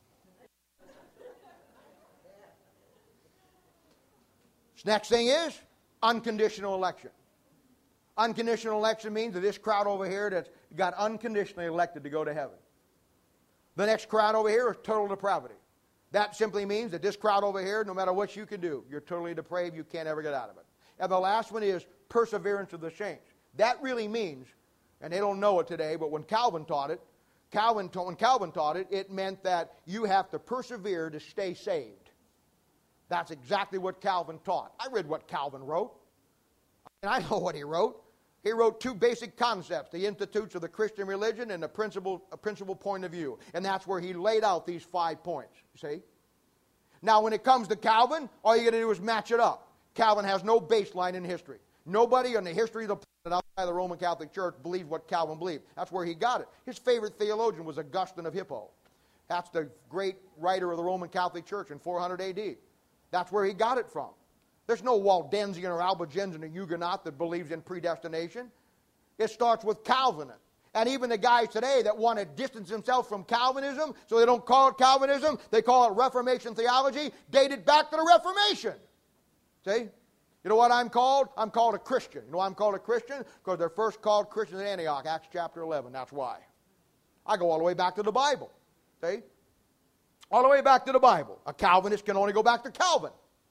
Next thing is unconditional election. Unconditional election means that this crowd over here that's got unconditionally elected to go to heaven. The next crowd over here is total depravity. That simply means that this crowd over here, no matter what you can do, you're totally depraved, you can't ever get out of it. And the last one is perseverance of the saints. That really means, and they don't know it today, but when Calvin taught it, Calvin, when Calvin taught it, it meant that you have to persevere to stay saved. That's exactly what Calvin taught. I read what Calvin wrote, and I know what he wrote. He wrote two basic concepts, the institutes of the Christian religion and the principal, a principal point of view. And that's where he laid out these five points, see? Now, when it comes to Calvin, all you got to do is match it up. Calvin has no baseline in history. Nobody in the history of the planet outside the Roman Catholic Church believed what Calvin believed. That's where he got it. His favorite theologian was Augustine of Hippo. That's the great writer of the Roman Catholic Church in four hundred A D. That's where he got it from. There's no Waldensian or Albigensian or Huguenot that believes in predestination. It starts with Calvin. And even the guys today that want to distance themselves from Calvinism, so they don't call it Calvinism, they call it Reformation theology, dated back to the Reformation. See? You know what I'm called? I'm called a Christian. You know why I'm called a Christian? Because they're first called Christians in Antioch, Acts chapter eleven. That's why. I go all the way back to the Bible. See? All the way back to the Bible. A Calvinist can only go back to Calvin.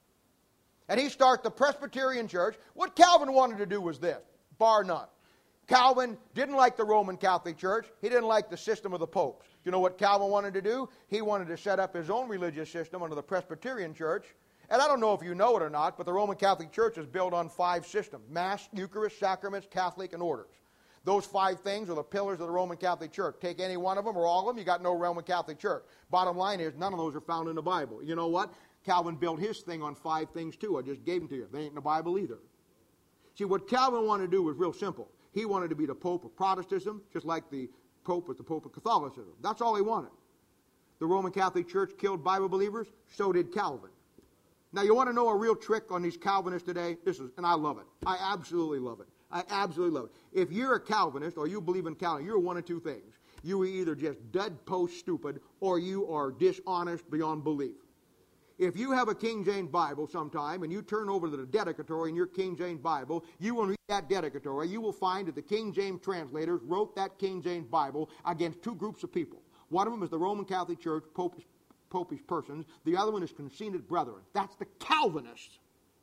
And he starts the Presbyterian Church. What Calvin wanted to do was this, bar none. Calvin didn't like the Roman Catholic Church. He didn't like the system of the popes. You know what Calvin wanted to do? He wanted to set up his own religious system under the Presbyterian Church. And I don't know if you know it or not, but the Roman Catholic Church is built on five systems: Mass, Eucharist, Sacraments, Catholic, and orders. Those five things are the pillars of the Roman Catholic Church. Take any one of them or all of them, you got no Roman Catholic Church. Bottom line is, none of those are found in the Bible. You know what? Calvin built his thing on five things too. I just gave them to you. They ain't in the Bible either. See, what Calvin wanted to do was real simple. He wanted to be the Pope of Protestantism, just like the Pope was the Pope of Catholicism. That's all he wanted. The Roman Catholic Church killed Bible believers. So did Calvin. Now, you want to know a real trick on these Calvinists today? This is, and I love it. I absolutely love it. I absolutely love it. If you're a Calvinist or you believe in Calvin, you're one of two things. You are either just dead post stupid or you are dishonest beyond belief. If you have a King James Bible sometime and you turn over to the dedicatory in your King James Bible, you will read that dedicatory. You will find that the King James translators wrote that King James Bible against two groups of people. One of them is the Roman Catholic Church, Popish, Popish persons. The other one is conceited brethren. That's the Calvinists.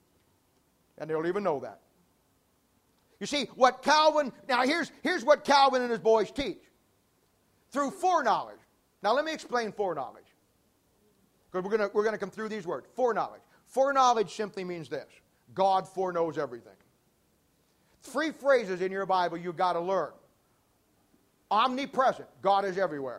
And they don't even know that. You see, what Calvin, now here's, here's what Calvin and his boys teach. Through foreknowledge. Now let me explain foreknowledge. Because we're going we're going to come through these words. Foreknowledge. Foreknowledge simply means this: God foreknows everything. Three phrases in your Bible you've got to learn. Omnipresent, God is everywhere.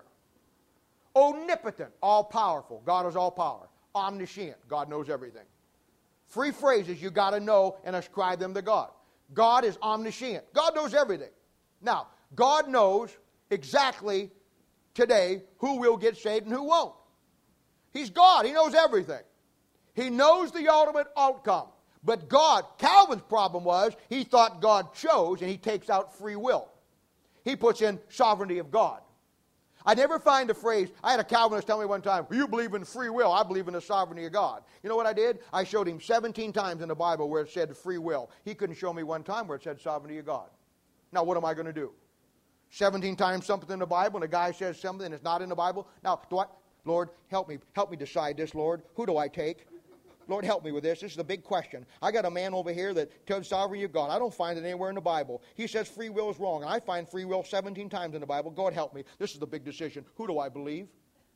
Omnipotent, all-powerful, God is all power. Omniscient, God knows everything. Three phrases you've got to know and ascribe them to God. God is omniscient. God knows everything. Now, God knows exactly today who will get saved and who won't. He's God. He knows everything. He knows the ultimate outcome. But God, Calvin's problem was he thought God chose, and he takes out free will. He puts in sovereignty of God. I never find a phrase. I had a Calvinist tell me one time, well, you believe in free will. I believe in the sovereignty of God. You know what I did? I showed him seventeen times in the Bible where it said free will. He couldn't show me one time where it said sovereignty of God. Now, what am I going to do? seventeen times something in the Bible, and a guy says something and it's not in the Bible? Now, do I... Lord, help me. Help me decide this, Lord. Who do I take? Lord, help me with this. This is a big question. I got a man over here that tells sovereignty of God. I don't find it anywhere in the Bible. He says free will is wrong, and I find free will seventeen times in the Bible. God, help me. This is the big decision. Who do I believe?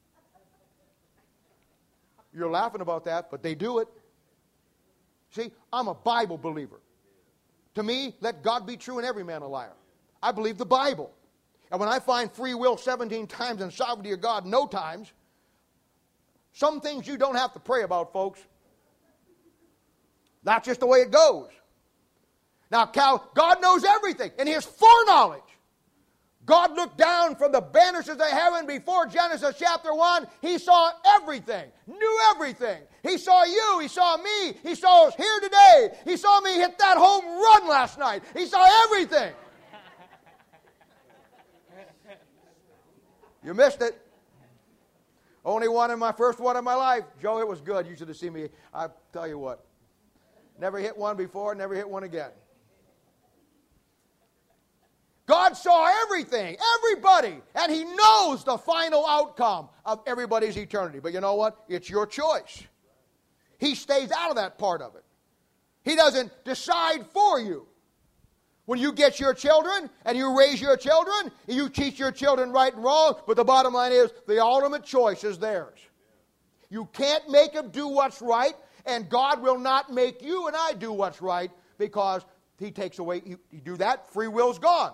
You're laughing about that, but they do it. See, I'm a Bible believer. To me, let God be true and every man a liar. I believe the Bible. And when I find free will seventeen times and sovereignty of God no times, some things you don't have to pray about, folks. That's just the way it goes. Now, Cal, God knows everything. In His foreknowledge, God looked down from the banisters of heaven before Genesis chapter one. He saw everything, knew everything. He saw you. He saw me. He saw us here today. He saw me hit that home run last night. He saw everything. You missed it. Only one in my first one in my life. Joe, it was good. You should have seen me. I tell you what. Never hit one before, never hit one again. God saw everything, everybody, and He knows the final outcome of everybody's eternity. But you know what? It's your choice. He stays out of that part of it. He doesn't decide for you. When you get your children and you raise your children, you teach your children right and wrong, but the bottom line is the ultimate choice is theirs. You can't make them do what's right, and God will not make you and I do what's right because He takes away, you, you do that, free will's gone.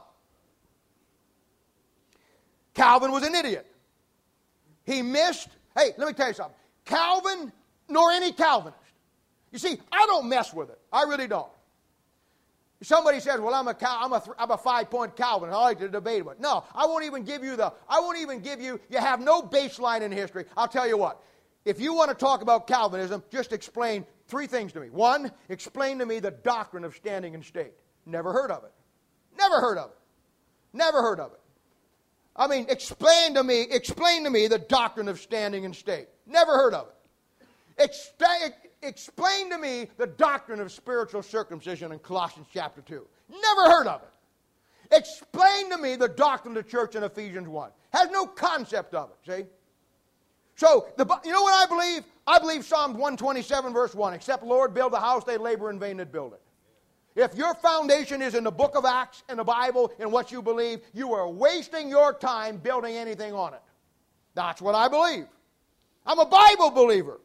Calvin was an idiot. He missed, hey, let me tell you something. Calvin, nor any Calvinist. You see, I don't mess with it. I really don't. Somebody says, well, I'm a, I'm a, I'm a five-point Calvinist. I like to debate about it. No, I won't even give you the, I won't even give you, you have no baseline in history. I'll tell you what. If you want to talk about Calvinism, just explain three things to me. One, explain to me the doctrine of standing and state. Never heard of it. Never heard of it. Never heard of it. I mean, explain to me, explain to me the doctrine of standing and state. Never heard of it. Explain, explain to me the doctrine of spiritual circumcision in Colossians chapter two. Never heard of it. Explain to me the doctrine of the church in Ephesians one. Has no concept of it, see? So, the, you know what I believe? I believe Psalm one twenty-seven verse one. Except the Lord build the house, they labor in vain that build it. If your foundation is in the book of Acts and the Bible and what you believe, you are wasting your time building anything on it. That's what I believe. I'm a Bible believer.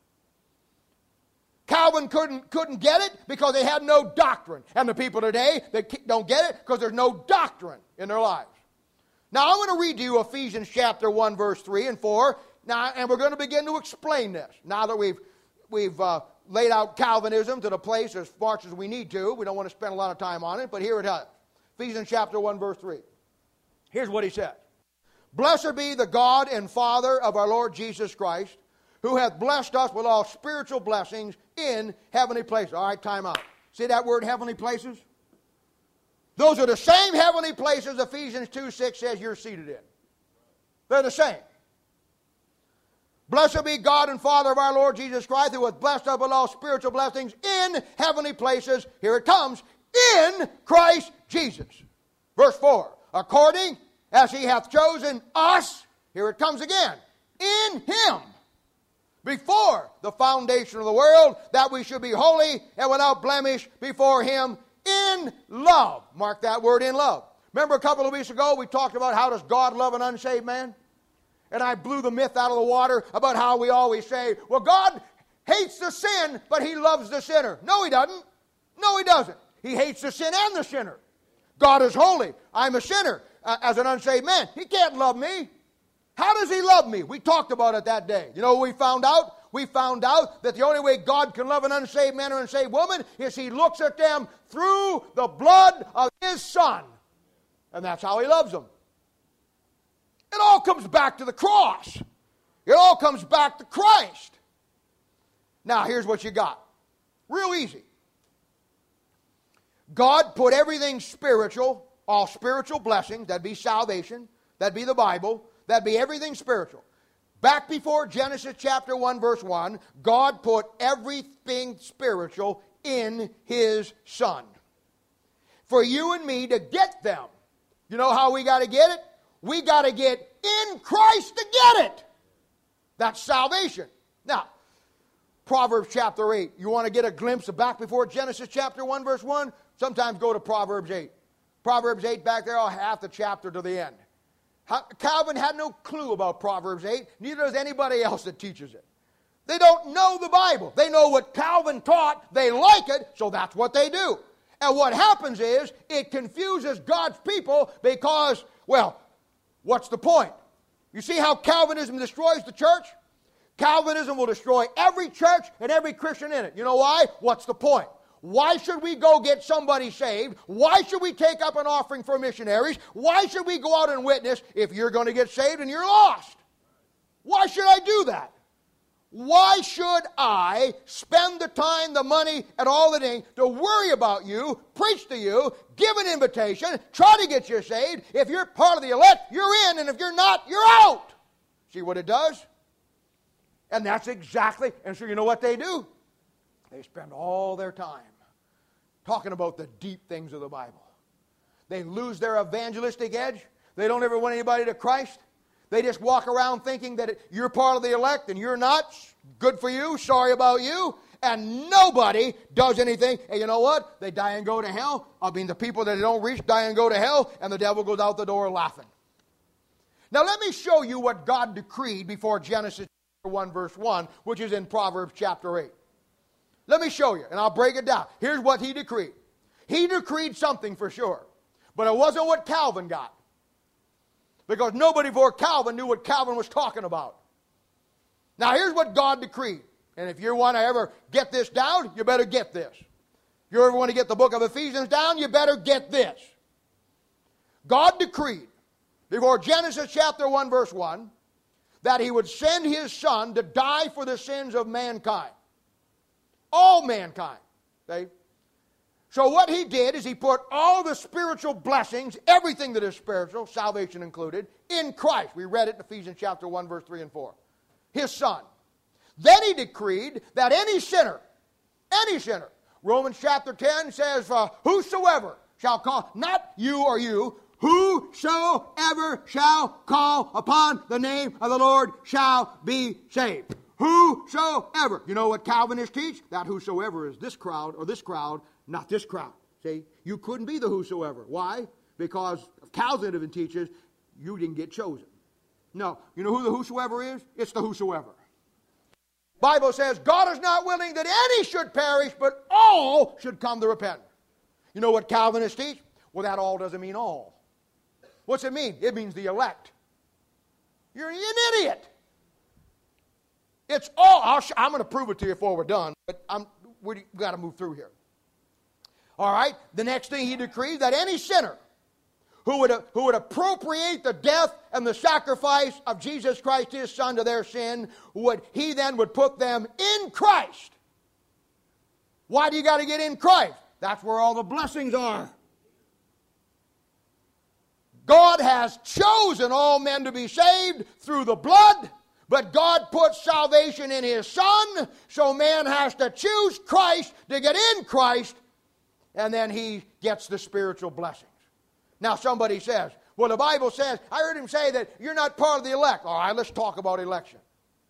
Calvin couldn't, couldn't get it because they had no doctrine. And the people today, they don't get it because there's no doctrine in their lives. Now, I'm going to read to you Ephesians chapter one, verse three and four. Now, and we're going to begin to explain this. Now that we've, we've uh, laid out Calvinism to the place as much as we need to. We don't want to spend a lot of time on it, but here it is. Ephesians chapter one, verse three. Here's what he said. Blessed be the God and Father of our Lord Jesus Christ, who hath blessed us with all spiritual blessings in heavenly places. All right, time out. See that word, heavenly places? Those are the same heavenly places Ephesians two six says you're seated in. They're the same. Blessed be God and Father of our Lord Jesus Christ, who hath blessed us with all spiritual blessings in heavenly places. Here it comes. In Christ Jesus. Verse four. According as He hath chosen us, here it comes again, in Him, before the foundation of the world, that we should be holy and without blemish before Him in love. Mark that word, in love. Remember a couple of weeks ago we talked about how does God love an unsaved man? And I blew the myth out of the water about how we always say, well, God hates the sin, but He loves the sinner. No, He doesn't. No, He doesn't. He hates the sin and the sinner. God is holy. I'm a sinner uh, as an unsaved man. He can't love me. How does He love me? We talked about it that day. You know what we found out? We found out that the only way God can love an unsaved man or unsaved woman is He looks at them through the blood of His Son. And that's how He loves them. It all comes back to the cross. It all comes back to Christ. Now, here's what you got. Real easy. God put everything spiritual, all spiritual blessings, that'd be salvation, that'd be the Bible, that'd be everything spiritual. Back before Genesis chapter one, verse one, God put everything spiritual in His Son. For you and me to get them. You know how we got to get it? We got to get in Christ to get it. That's salvation. Now, Proverbs chapter eight. You want to get a glimpse of back before Genesis chapter one, verse one? Sometimes go to Proverbs eight. Proverbs eight back there, oh, half the chapter to the end. Calvin had no clue about Proverbs eight. Neither does anybody else that teaches it. They don't know the Bible. They know what Calvin taught. They like it, so that's what they do. And what happens is it confuses God's people because, well, what's the point? You see how Calvinism destroys the church? Calvinism will destroy every church and every Christian in it. You know why? What's the point? Why should we go get somebody saved? Why should we take up an offering for missionaries? Why should we go out and witness if you're going to get saved and you're lost? Why should I do that? Why should I spend the time, the money, and all the thing to worry about you, preach to you, give an invitation, try to get you saved? If you're part of the elect, you're in, and if you're not, you're out. See what it does? And that's exactly, and so you know what they do? They spend all their time talking about the deep things of the Bible. They lose their evangelistic edge. They don't ever want anybody to Christ. They just walk around thinking that you're part of the elect and you're not. Good for you. Sorry about you. And nobody does anything. And you know what? They die and go to hell. I mean, the people that don't reach die and go to hell, and the devil goes out the door laughing. Now, let me show you what God decreed before Genesis chapter one, verse one, which is in Proverbs chapter eight. Let me show you, and I'll break it down. Here's what he decreed. He decreed something for sure, but it wasn't what Calvin got. Because nobody before Calvin knew what Calvin was talking about. Now, here's what God decreed. And if you want to ever get this down, you better get this. If you ever want to get the book of Ephesians down, you better get this. God decreed, before Genesis chapter one, verse one, that he would send his son to die for the sins of mankind. All mankind. See? So what he did is he put all the spiritual blessings, everything that is spiritual, salvation included, in Christ. We read it in Ephesians chapter one, verse three and four. His son. Then he decreed that any sinner, any sinner, Romans chapter ten says, uh, whosoever shall call, not you or you, whosoever shall call upon the name of the Lord shall be saved. Whosoever. You know what Calvinists teach? That whosoever is this crowd or this crowd, not this crowd. See, you couldn't be the whosoever. Why? Because Calvinism teaches you didn't get chosen. No. You know who the whosoever is? It's the whosoever. Bible says God is not willing that any should perish, but all should come to repentance. You know what Calvinists teach? Well, that all doesn't mean all. What's it mean? It means the elect. You're an idiot. It's all. I'll sh- I'm going to prove it to you before we're done, but I'm, we've got to move through here. All right? The next thing he decreed, that any sinner who would, who would appropriate the death and the sacrifice of Jesus Christ, his son, to their sin, would he then would put them in Christ. Why do you got to get in Christ? That's where all the blessings are. God has chosen all men to be saved through the blood, but God put salvation in his Son, so man has to choose Christ to get in Christ, and then he gets the spiritual blessings. Now somebody says, well, the Bible says, I heard him say that you're not part of the elect. All right, let's talk about election.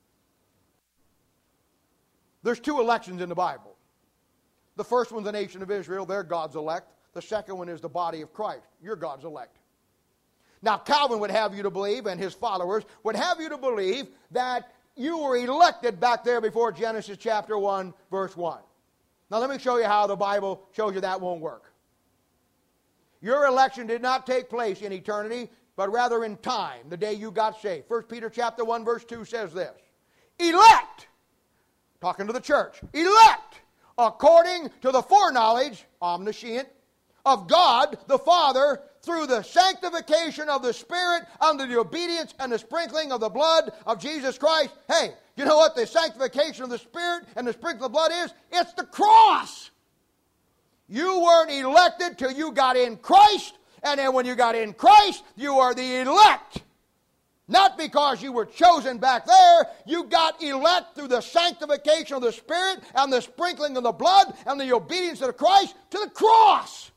There's two elections in the Bible. The first one's the nation of Israel. They're God's elect. The second one is the body of Christ. You're God's elect. Now, Calvin would have you to believe, and his followers would have you to believe, that you were elected back there before Genesis chapter one, verse one. Now, let me show you how the Bible shows you that won't work. Your election did not take place in eternity, but rather in time, the day you got saved. First Peter chapter one, verse two says this. Elect, talking to the church, elect, according to the foreknowledge, omniscient, of God the Father, through the sanctification of the Spirit, under the obedience and the sprinkling of the blood of Jesus Christ. Hey, you know what the sanctification of the Spirit and the sprinkling of the blood is? It's the cross. You weren't elected till you got in Christ, and then when you got in Christ, you are the elect. Not because you were chosen back there, you got elect through the sanctification of the Spirit and the sprinkling of the blood and the obedience of Christ to the cross.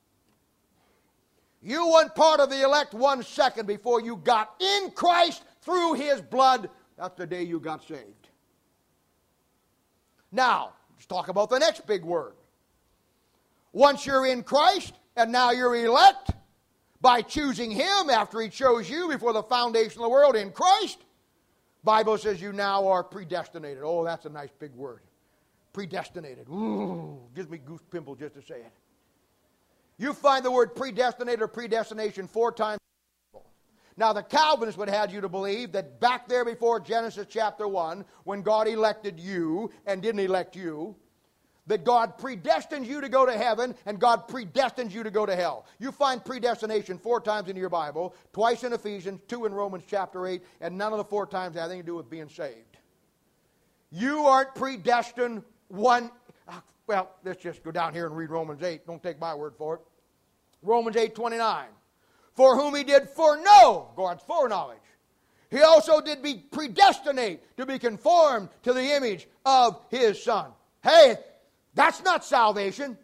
You weren't part of the elect one second before you got in Christ through his blood. That's the day you got saved. Now, let's talk about the next big word. Once you're in Christ, and now you're elect, by choosing him after he chose you before the foundation of the world in Christ, Bible says you now are predestinated. Oh, that's a nice big word. Predestinated. Ooh, gives me goose pimples just to say it. You find the word predestinated or predestination four times. Now, the Calvinists would have you to believe that back there before Genesis chapter one, when God elected you and didn't elect you, that God predestines you to go to heaven and God predestines you to go to hell. You find predestination four times in your Bible, twice in Ephesians, two in Romans chapter eight, and none of the four times have anything to do with being saved. You aren't predestined one... Well, let's just go down here and read Romans eight. Don't take my word for it. Romans eight twenty-nine. For whom he did foreknow, God's foreknowledge, he also did be predestinate to be conformed to the image of his Son. Hey, that's not salvation.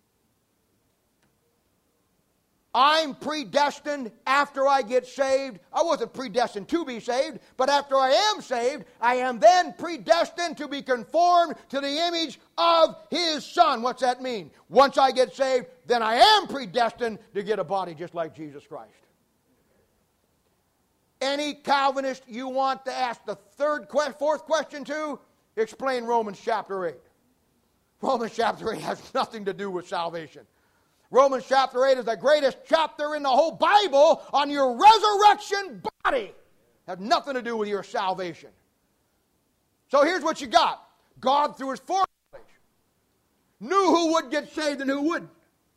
I'm predestined after I get saved. I wasn't predestined to be saved, but after I am saved, I am then predestined to be conformed to the image of his Son. What's that mean? Once I get saved, then I am predestined to get a body just like Jesus Christ. Any Calvinist you want to ask the third, fourth question to, explain Romans chapter eight. Romans chapter eight has nothing to do with salvation. Romans chapter eight is the greatest chapter in the whole Bible on your resurrection body. It has nothing to do with your salvation. So here's what you got. God, through his foreknowledge, knew who would get saved and who wouldn't.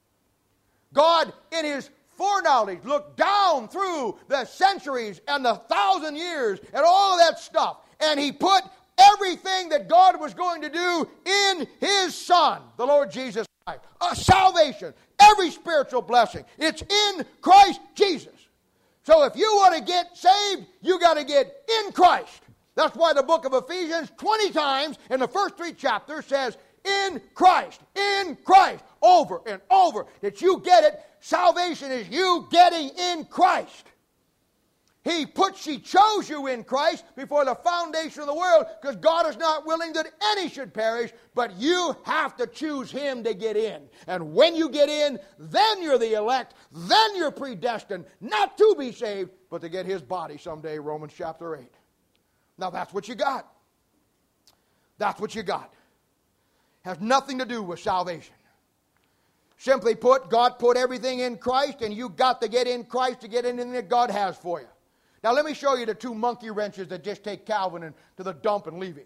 God, in his foreknowledge, looked down through the centuries and the thousand years and all of that stuff, and he put everything that God was going to do in his Son, the Lord Jesus Christ. Uh, salvation, every spiritual blessing, it's in Christ Jesus. So if you want to get saved, you got to get in Christ. That's why the book of Ephesians twenty times in the first three chapters says, in Christ, in Christ, over and over. That you get it, salvation is you getting in Christ. He put, she chose you in Christ before the foundation of the world because God is not willing that any should perish, but you have to choose him to get in. And when you get in, then you're the elect, then you're predestined, not to be saved, but to get his body someday, Romans chapter eight. Now that's what you got. That's what you got. Has nothing to do with salvation. Simply put, God put everything in Christ, and you got to get in Christ to get anything that God has for you. Now let me show you the two monkey wrenches that just take Calvin and, to the dump and leave him.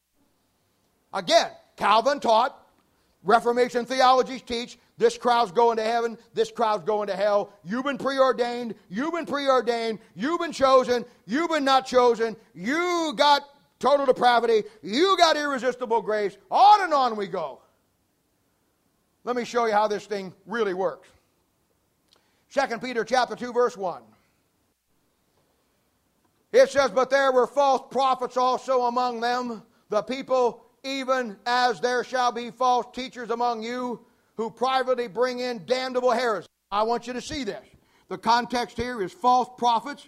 Again, Calvin taught, Reformation theologies teach, this crowd's going to heaven, this crowd's going to hell. You've been preordained, you've been preordained, you've been chosen, you've been not chosen, you got total depravity, you got irresistible grace, on and on we go. Let me show you how this thing really works. Second Peter chapter two, verse one. It says, but there were false prophets also among them, the people, even as there shall be false teachers among you, who privately bring in damnable heresy. I want you to see this. The context here is false prophets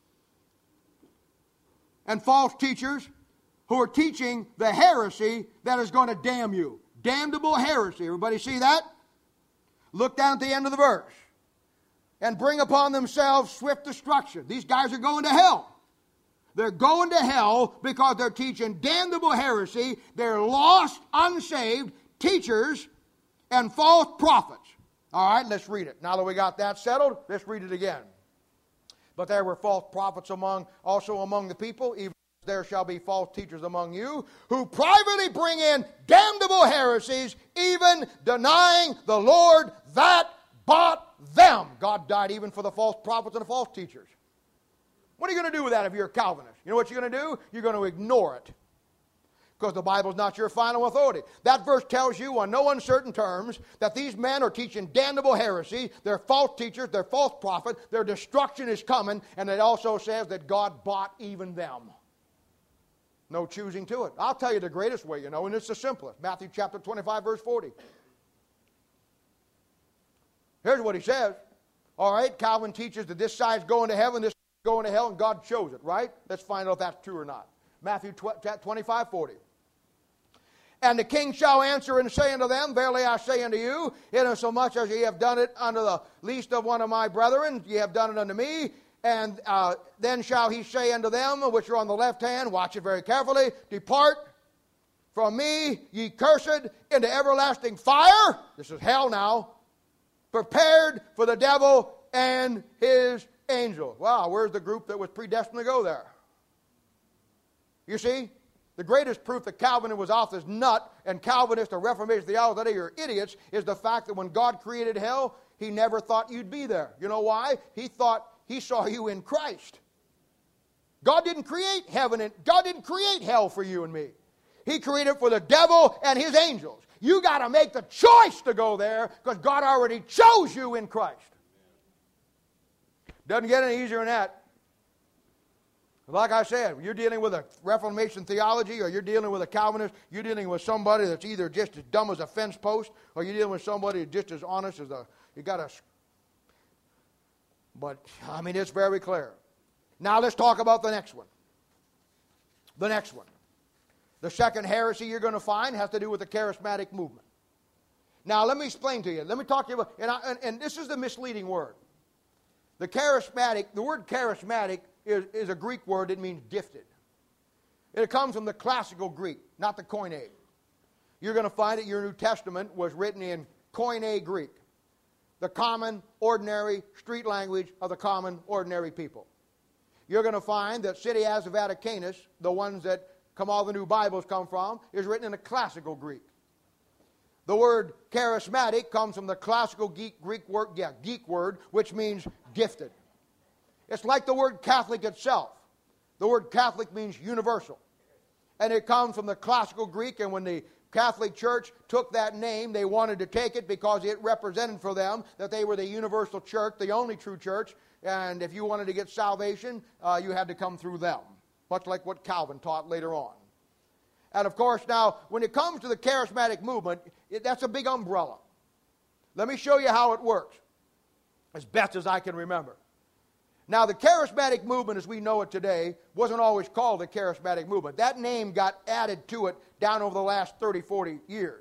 and false teachers who are teaching the heresy that is going to damn you. Damnable heresy. Everybody see that? Look down at the end of the verse. And bring upon themselves swift destruction. These guys are going to hell. They're going to hell because they're teaching damnable heresy. They're lost, unsaved teachers and false prophets. All right, let's read it. Now that we got that settled, let's read it again. But there were false prophets among, also among the people, even as there shall be false teachers among you, who privately bring in damnable heresies, even denying the Lord that bought them. God died even for the false prophets and the false teachers. What are you going to do with that if you're a Calvinist? You know what you're going to do? You're going to ignore it. Because the Bible's not your final authority. That verse tells you on no uncertain terms that these men are teaching damnable heresy. They're false teachers. They're false prophets. Their destruction is coming. And it also says that God bought even them. No choosing to it. I'll tell you the greatest way, you know, and it's the simplest. Matthew chapter twenty-five, verse forty. Here's what he says. All right, Calvin teaches that this side's going to heaven, this going to hell, and God chose it, right? Let's find out if that's true or not. Matthew twenty-five, forty. And the king shall answer and say unto them, verily I say unto you, insomuch as ye have done it unto the least of one of my brethren, ye have done it unto me. And uh, then shall he say unto them, which are on the left hand, watch it very carefully, depart from me, ye cursed, into everlasting fire. This is hell now. Prepared for the devil and his angels. Wow, where's the group that was predestined to go there? You see? The greatest proof that Calvin was off this nut and Calvinist or Reformation theology are idiots is the fact that when God created hell, he never thought you'd be there. You know why? He thought he saw you in Christ. God didn't create heaven and God didn't create hell for you and me. He created it for the devil and his angels. You got to make the choice to go there because God already chose you in Christ. Doesn't get any easier than that. Like I said, you're dealing with a Reformation theology or you're dealing with a Calvinist, you're dealing with somebody that's either just as dumb as a fence post or you're dealing with somebody just as honest as a, you got a, but I mean it's very clear. Now let's talk about the next one. The next one. The second heresy you're going to find has to do with the charismatic movement. Now let me explain to you. Let me talk to you about, and, I, and, and this is the misleading word. The charismatic, the word charismatic is, is a Greek word that means gifted. It comes from the classical Greek, not the Koine. You're going to find that your New Testament was written in Koine Greek, the common, ordinary, street language of the common, ordinary people. You're going to find that Citias Vaticanus, the ones that come all the new Bibles come from, is written in the classical Greek. The word charismatic comes from the classical geek, Greek word, yeah, geek word, which means gifted. It's like the word Catholic itself. The word Catholic means universal. And it comes from the classical Greek, and when the Catholic Church took that name, they wanted to take it because it represented for them that they were the universal church, the only true church, and if you wanted to get salvation, uh, you had to come through them, much like what Calvin taught later on. And of course, now, when it comes to the charismatic movement, it, that's a big umbrella. Let me show you how it works, as best as I can remember. Now, the charismatic movement, as we know it today, wasn't always called the charismatic movement. That name got added to it down over the last thirty, forty years.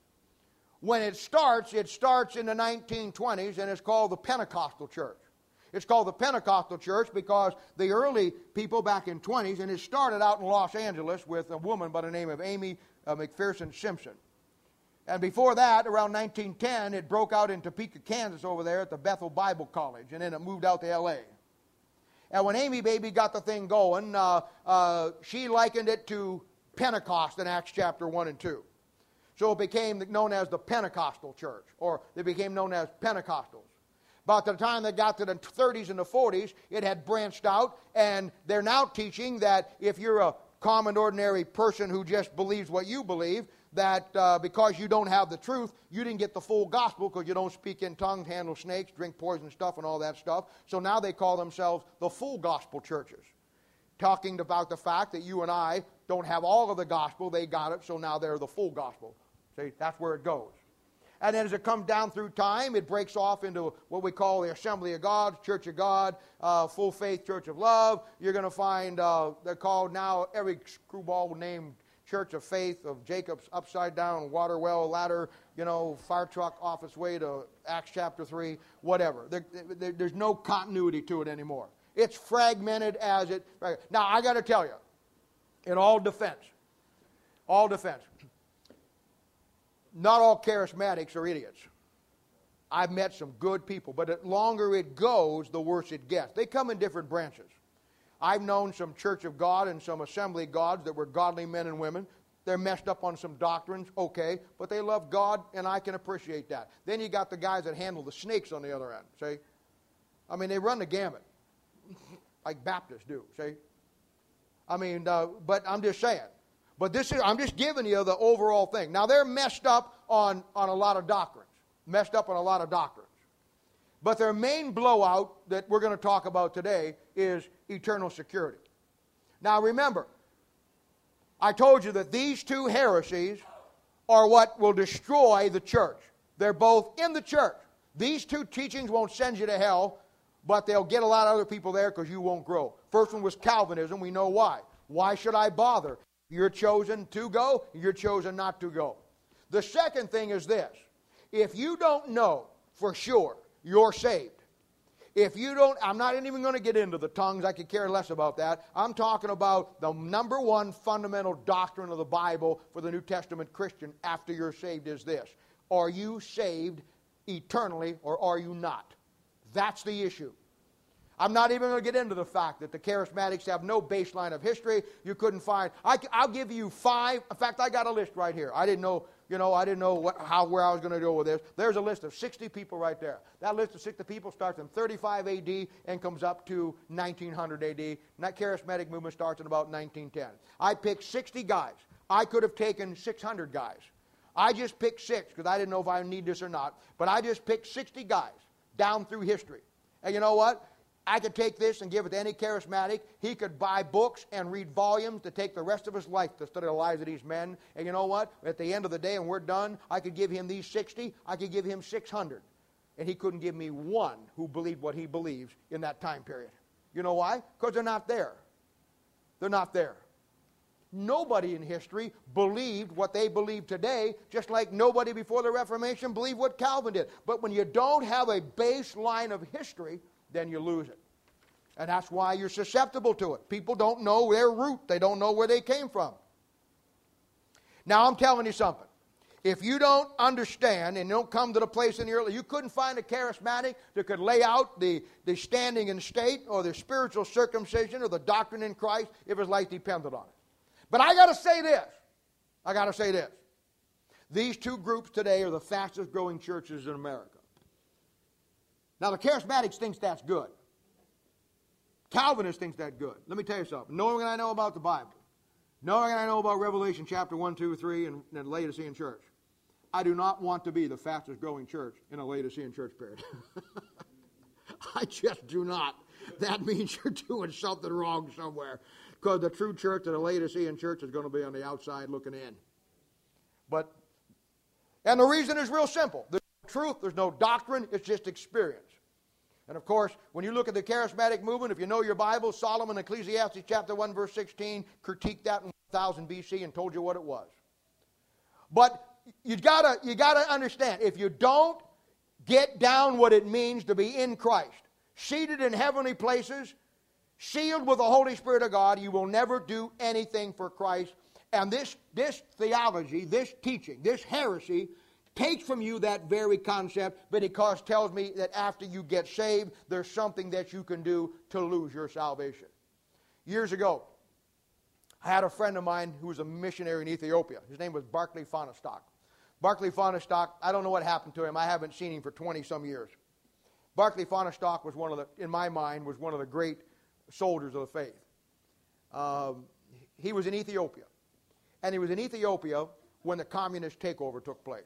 When it starts, it starts in the nineteen twenties, and it's called the Pentecostal Church. It's called the Pentecostal Church because the early people back in twenties, and it started out in Los Angeles with a woman by the name of Amy uh, McPherson Simpson. And before that, around nineteen ten, it broke out in Topeka, Kansas over there at the Bethel Bible College, and then it moved out to L A. And when Amy Baby got the thing going, uh, uh, she likened it to Pentecost in Acts chapter one and two. So it became known as the Pentecostal Church, or they became known as Pentecostals. By the time they got to the thirties and the forties, it had branched out, and they're now teaching that if you're a common, ordinary person who just believes what you believe, that uh, because you don't have the truth, you didn't get the full gospel because you don't speak in tongues, handle snakes, drink poison stuff, and all that stuff. So now they call themselves the full gospel churches, talking about the fact that you and I don't have all of the gospel. They got it, so now they're the full gospel. See, that's where it goes. And then as it comes down through time, it breaks off into what we call the Assembly of God, Church of God, uh, Full Faith Church of Love. You're going to find uh, they're called now every screwball named Church of Faith of Jacob's upside down water well ladder, you know, fire truck off its way to Acts chapter three, whatever. There, there, there's no continuity to it anymore. It's fragmented as it. Now I got to tell you, in all defense, all defense. Not all charismatics are idiots. I've met some good people, but the longer it goes, the worse it gets. They come in different branches. I've known some Church of God and some Assembly of Gods that were godly men and women. They're messed up on some doctrines, okay, but they love God, and I can appreciate that. Then you got the guys that handle the snakes on the other end, see? I mean, they run the gamut, like Baptists do, see? I mean, uh, but I'm just saying. But this is, I'm just giving you the overall thing. Now, they're messed up on, on a lot of doctrines. Messed up on a lot of doctrines. But their main blowout that we're going to talk about today is eternal security. Now, remember, I told you that these two heresies are what will destroy the church. They're both in the church. These two teachings won't send you to hell, but they'll get a lot of other people there because you won't grow. First one was Calvinism. We know why. Why should I bother? You're chosen to go, you're chosen not to go. The second thing is this. If you don't know for sure you're saved, if you don't, I'm not even going to get into the tongues, I could care less about that. I'm talking about the number one fundamental doctrine of the Bible for the New Testament Christian after you're saved is this. Are you saved eternally or are you not? That's the issue. I'm not even going to get into the fact that the charismatics have no baseline of history. You couldn't find. I, I'll give you five. In fact, I got a list right here. I didn't know, you know, I didn't know what, how, where I was going to go with this. There's a list of sixty people right there. That list of sixty people starts in thirty-five A D and comes up to nineteen hundred A D. And that charismatic movement starts in about nineteen ten. I picked sixty guys. I could have taken six hundred guys. I just picked six because I didn't know if I need this or not. But I just picked sixty guys down through history. And you know what? I could take this and give it to any charismatic. He could buy books and read volumes to take the rest of his life to study the lives of these men. And you know what? At the end of the day, when we're done, I could give him these sixty. I could give him six hundred. And he couldn't give me one who believed what he believes in that time period. You know why? Because they're not there. They're not there. Nobody in history believed what they believe today, just like nobody before the Reformation believed what Calvin did. But when you don't have a baseline of history, then you lose it. And that's why you're susceptible to it. People don't know their root. They don't know where they came from. Now, I'm telling you something. If you don't understand and don't come to the place in the early, you couldn't find a charismatic that could lay out the, the standing in state or the spiritual circumcision or the doctrine in Christ if his life depended on it. But I got to say this. I got to say this. These two groups today are the fastest growing churches in America. Now, the charismatics thinks that's good. Calvinists thinks that's good. Let me tell you something. Knowing what I know about the Bible, knowing what I know about Revelation chapter one, two, three, and the Laodicean church, I do not want to be the fastest growing church in a Laodicean church period. I just do not. That means you're doing something wrong somewhere. Because the true church of the Laodicean church is going to be on the outside looking in. But, and the reason is real simple. There's no truth, there's no doctrine, it's just experience. And of course, when you look at the charismatic movement, if you know your Bible, Solomon, Ecclesiastes chapter one, verse sixteen, critiqued that in one thousand B C and told you what it was. But you gotta, you gotta understand, if you don't get down what it means to be in Christ, seated in heavenly places, sealed with the Holy Spirit of God, you will never do anything for Christ. And this, this theology, this teaching, this heresy takes from you that very concept, because it tells me that after you get saved, there's something that you can do to lose your salvation. Years ago, I had a friend of mine who was a missionary in Ethiopia. His name was Barclay Fahnestock. Barclay Fahnestock, I don't know what happened to him. I haven't seen him for twenty-some years. Barclay Fahnestock was one of the, in my mind, was one of the great soldiers of the faith. Um, he was in Ethiopia. And he was in Ethiopia when the communist takeover took place.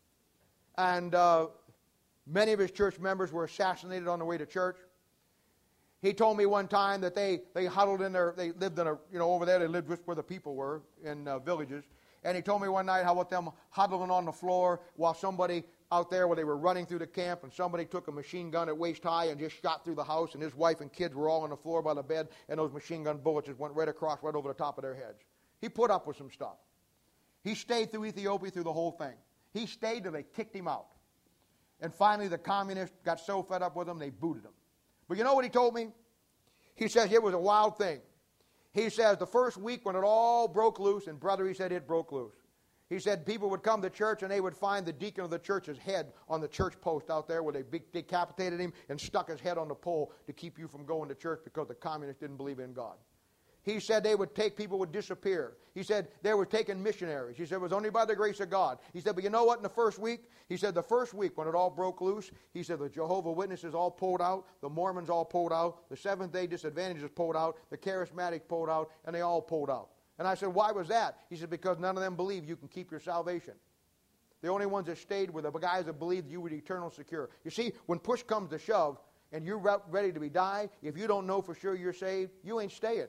And uh, many of his church members were assassinated on the way to church. He told me one time that they, they huddled in their, they lived in a, you know, over there, they lived just where the people were, in uh, villages. And he told me one night how with them huddling on the floor while somebody out there where they were running through the camp, and somebody took a machine gun at waist high and just shot through the house, and his wife and kids were all on the floor by the bed, and those machine gun bullets just went right across, right over the top of their heads. He put up with some stuff. He stayed through Ethiopia through the whole thing. He stayed till they kicked him out. And finally the communists got so fed up with him, they booted him. But you know what he told me? He says it was a wild thing. He says the first week when it all broke loose, and brother, he said it broke loose. He said people would come to church and they would find the deacon of the church's head on the church post out there where they decapitated him and stuck his head on the pole to keep you from going to church because the communists didn't believe in God. He said they would take, people would disappear. He said they were taking missionaries. He said it was only by the grace of God. He said, but you know what, in the first week, he said the first week when it all broke loose, he said the Jehovah's Witnesses all pulled out, the Mormons all pulled out, the Seventh-day Disadvantages pulled out, the Charismatics pulled out, and they all pulled out. And I said, why was that? He said, because none of them believe you can keep your salvation. The only ones that stayed were the guys that believed you were eternal secure. You see, when push comes to shove and you're ready to be die, if you don't know for sure you're saved, you ain't staying.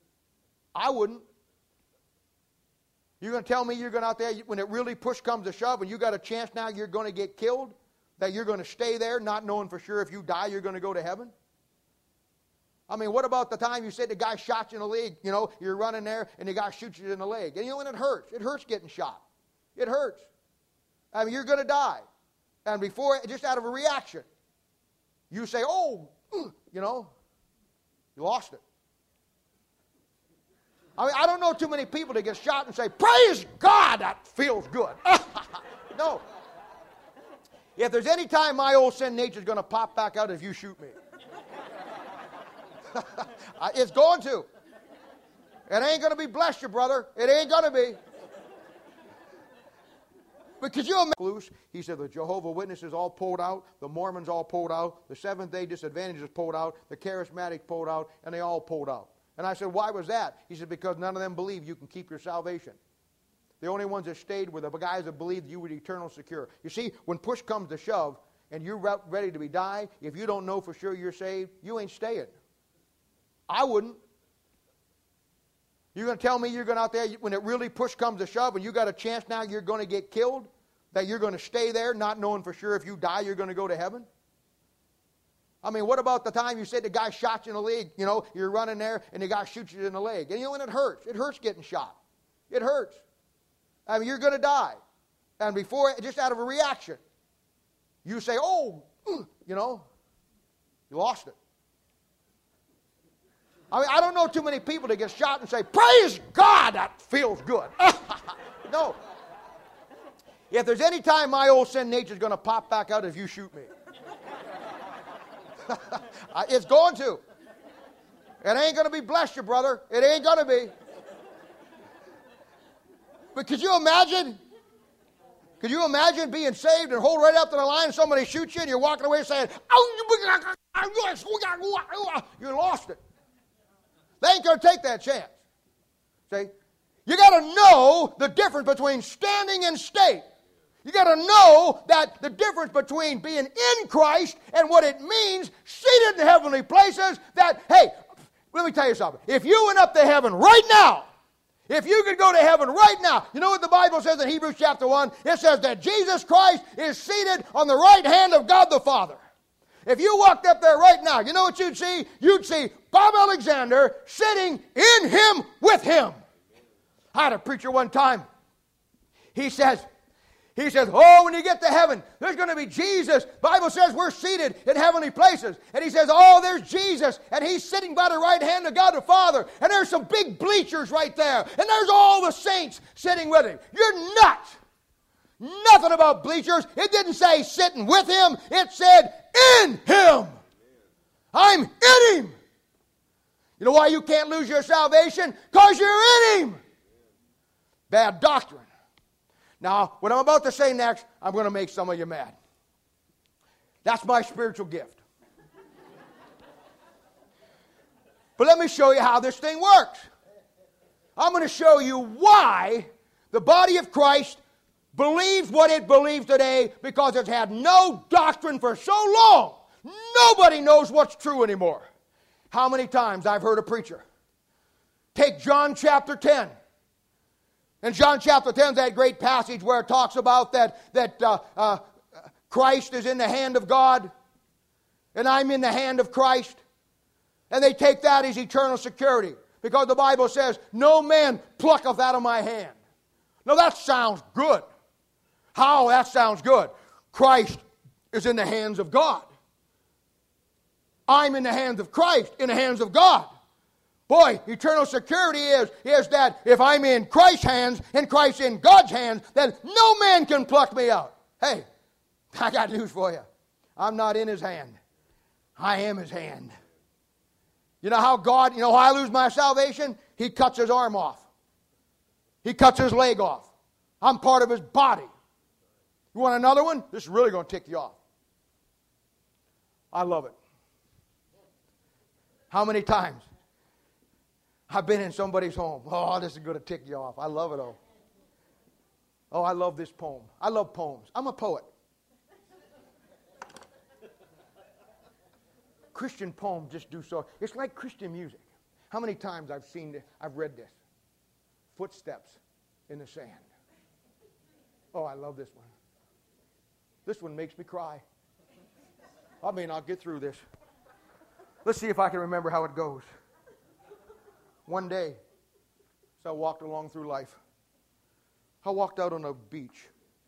I wouldn't. You're going to tell me you're going out there, when it really push comes to shove and you got a chance now you're going to get killed, that you're going to stay there not knowing for sure if you die you're going to go to heaven? I mean, what about the time you said the guy shot you in the leg? You know, you're running there and the guy shoots you in the leg. And you know, and it hurts. It hurts getting shot. It hurts. I mean, you're going to die. And before, just out of a reaction, you say, oh, you know, you lost it. I mean, I don't know too many people that get shot and say, praise God, that feels good. No. If there's any time my old sin nature is going to pop back out, if you shoot me. It's going to. It ain't going to be, bless you, brother. It ain't going to be. Because you imagine, he said the Jehovah's Witnesses all pulled out, the Mormons all pulled out, the Seventh-day Disadvantaged pulled out, the Charismatics pulled out, and they all pulled out. And I said, why was that? He said, because none of them believe you can keep your salvation. The only ones that stayed were the guys that believed you were eternal secure. You see, when push comes to shove, and you're ready to be die, if you don't know for sure you're saved, you ain't staying. I wouldn't. You're going to tell me you're going out there, when it really push comes to shove, and you got a chance now you're going to get killed, that you're going to stay there, not knowing for sure if you die you're going to go to heaven? I mean, what about the time you said the guy shot you in the leg? You know, you're running there, and the guy shoots you in the leg. And you know, and it hurts. It hurts getting shot. It hurts. I mean, you're going to die. And before, just out of a reaction, you say, oh, you know, you lost it. I mean, I don't know too many people that get shot and say, praise God, that feels good. No. If there's any time my old sin nature is going to pop back out, if you shoot me. It's going to. It ain't going to be, bless you, brother. It ain't going to be. But could you imagine? Could you imagine being saved and hold right up to the line and somebody shoots you and you're walking away saying, you lost it. They ain't going to take that chance. See? You got to know the difference between standing and state. You got to know that the difference between being in Christ and what it means, seated in heavenly places, that, hey, let me tell you something. If you went up to heaven right now, if you could go to heaven right now, you know what the Bible says in Hebrews chapter one? It says that Jesus Christ is seated on the right hand of God the Father. If you walked up there right now, you know what you'd see? You'd see Bob Alexander sitting in him with him. I had a preacher one time. He says, he says, oh, when you get to heaven, there's going to be Jesus. The Bible says we're seated in heavenly places. And he says, oh, there's Jesus. And he's sitting by the right hand of God the Father. And there's some big bleachers right there. And there's all the saints sitting with him. You're nuts. Nothing about bleachers. It didn't say sitting with him. It said in him. I'm in him. You know why you can't lose your salvation? Because you're in him. Bad doctrine. Now, what I'm about to say next, I'm going to make some of you mad. That's my spiritual gift. But let me show you how this thing works. I'm going to show you why the body of Christ believes what it believes today, because it's had no doctrine for so long. Nobody knows what's true anymore. How many times I've heard a preacher take John chapter ten. In John chapter ten, that great passage where it talks about that, that uh, uh, Christ is in the hand of God, and I'm in the hand of Christ. And they take that as eternal security, because the Bible says, no man plucketh out of my hand. Now that sounds good. How? That sounds good. Christ is in the hands of God. I'm in the hands of Christ, in the hands of God. Boy, eternal security is, is that if I'm in Christ's hands and Christ's in God's hands, then no man can pluck me out. Hey, I got news for you. I'm not in his hand. I am his hand. You know how God, you know how I lose my salvation? He cuts his arm off. He cuts his leg off. I'm part of his body. You want another one? This is really going to tick you off. I love it. How many times I've been in somebody's home? Oh, this is going to tick you off. I love it, oh. Oh, I love this poem. I love poems. I'm a poet. Christian poems just do so. It's like Christian music. How many times I've seen this, I've read this? Footsteps in the sand. Oh, I love this one. This one makes me cry. I mean, I'll get through this. Let's see if I can remember how it goes. One day, as I walked along through life, I walked out on a beach.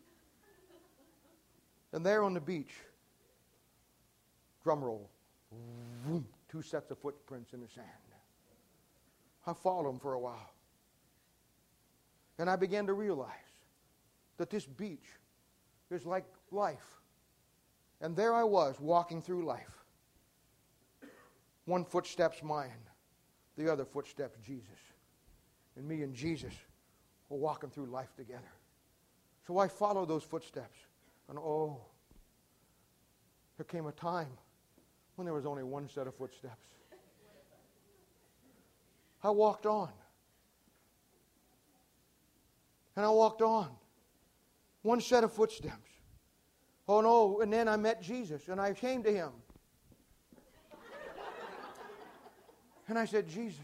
And there on the beach, drum roll, vroom, two sets of footprints in the sand. I followed them for a while. And I began to realize that this beach is like life. And there I was, walking through life. One footstep's mine. The other footstep's Jesus. And me and Jesus were walking through life together. So I followed those footsteps. And oh, there came a time when there was only one set of footsteps. I walked on. And I walked on. One set of footsteps. Oh no, and then I met Jesus and I came to Him. And I said, Jesus,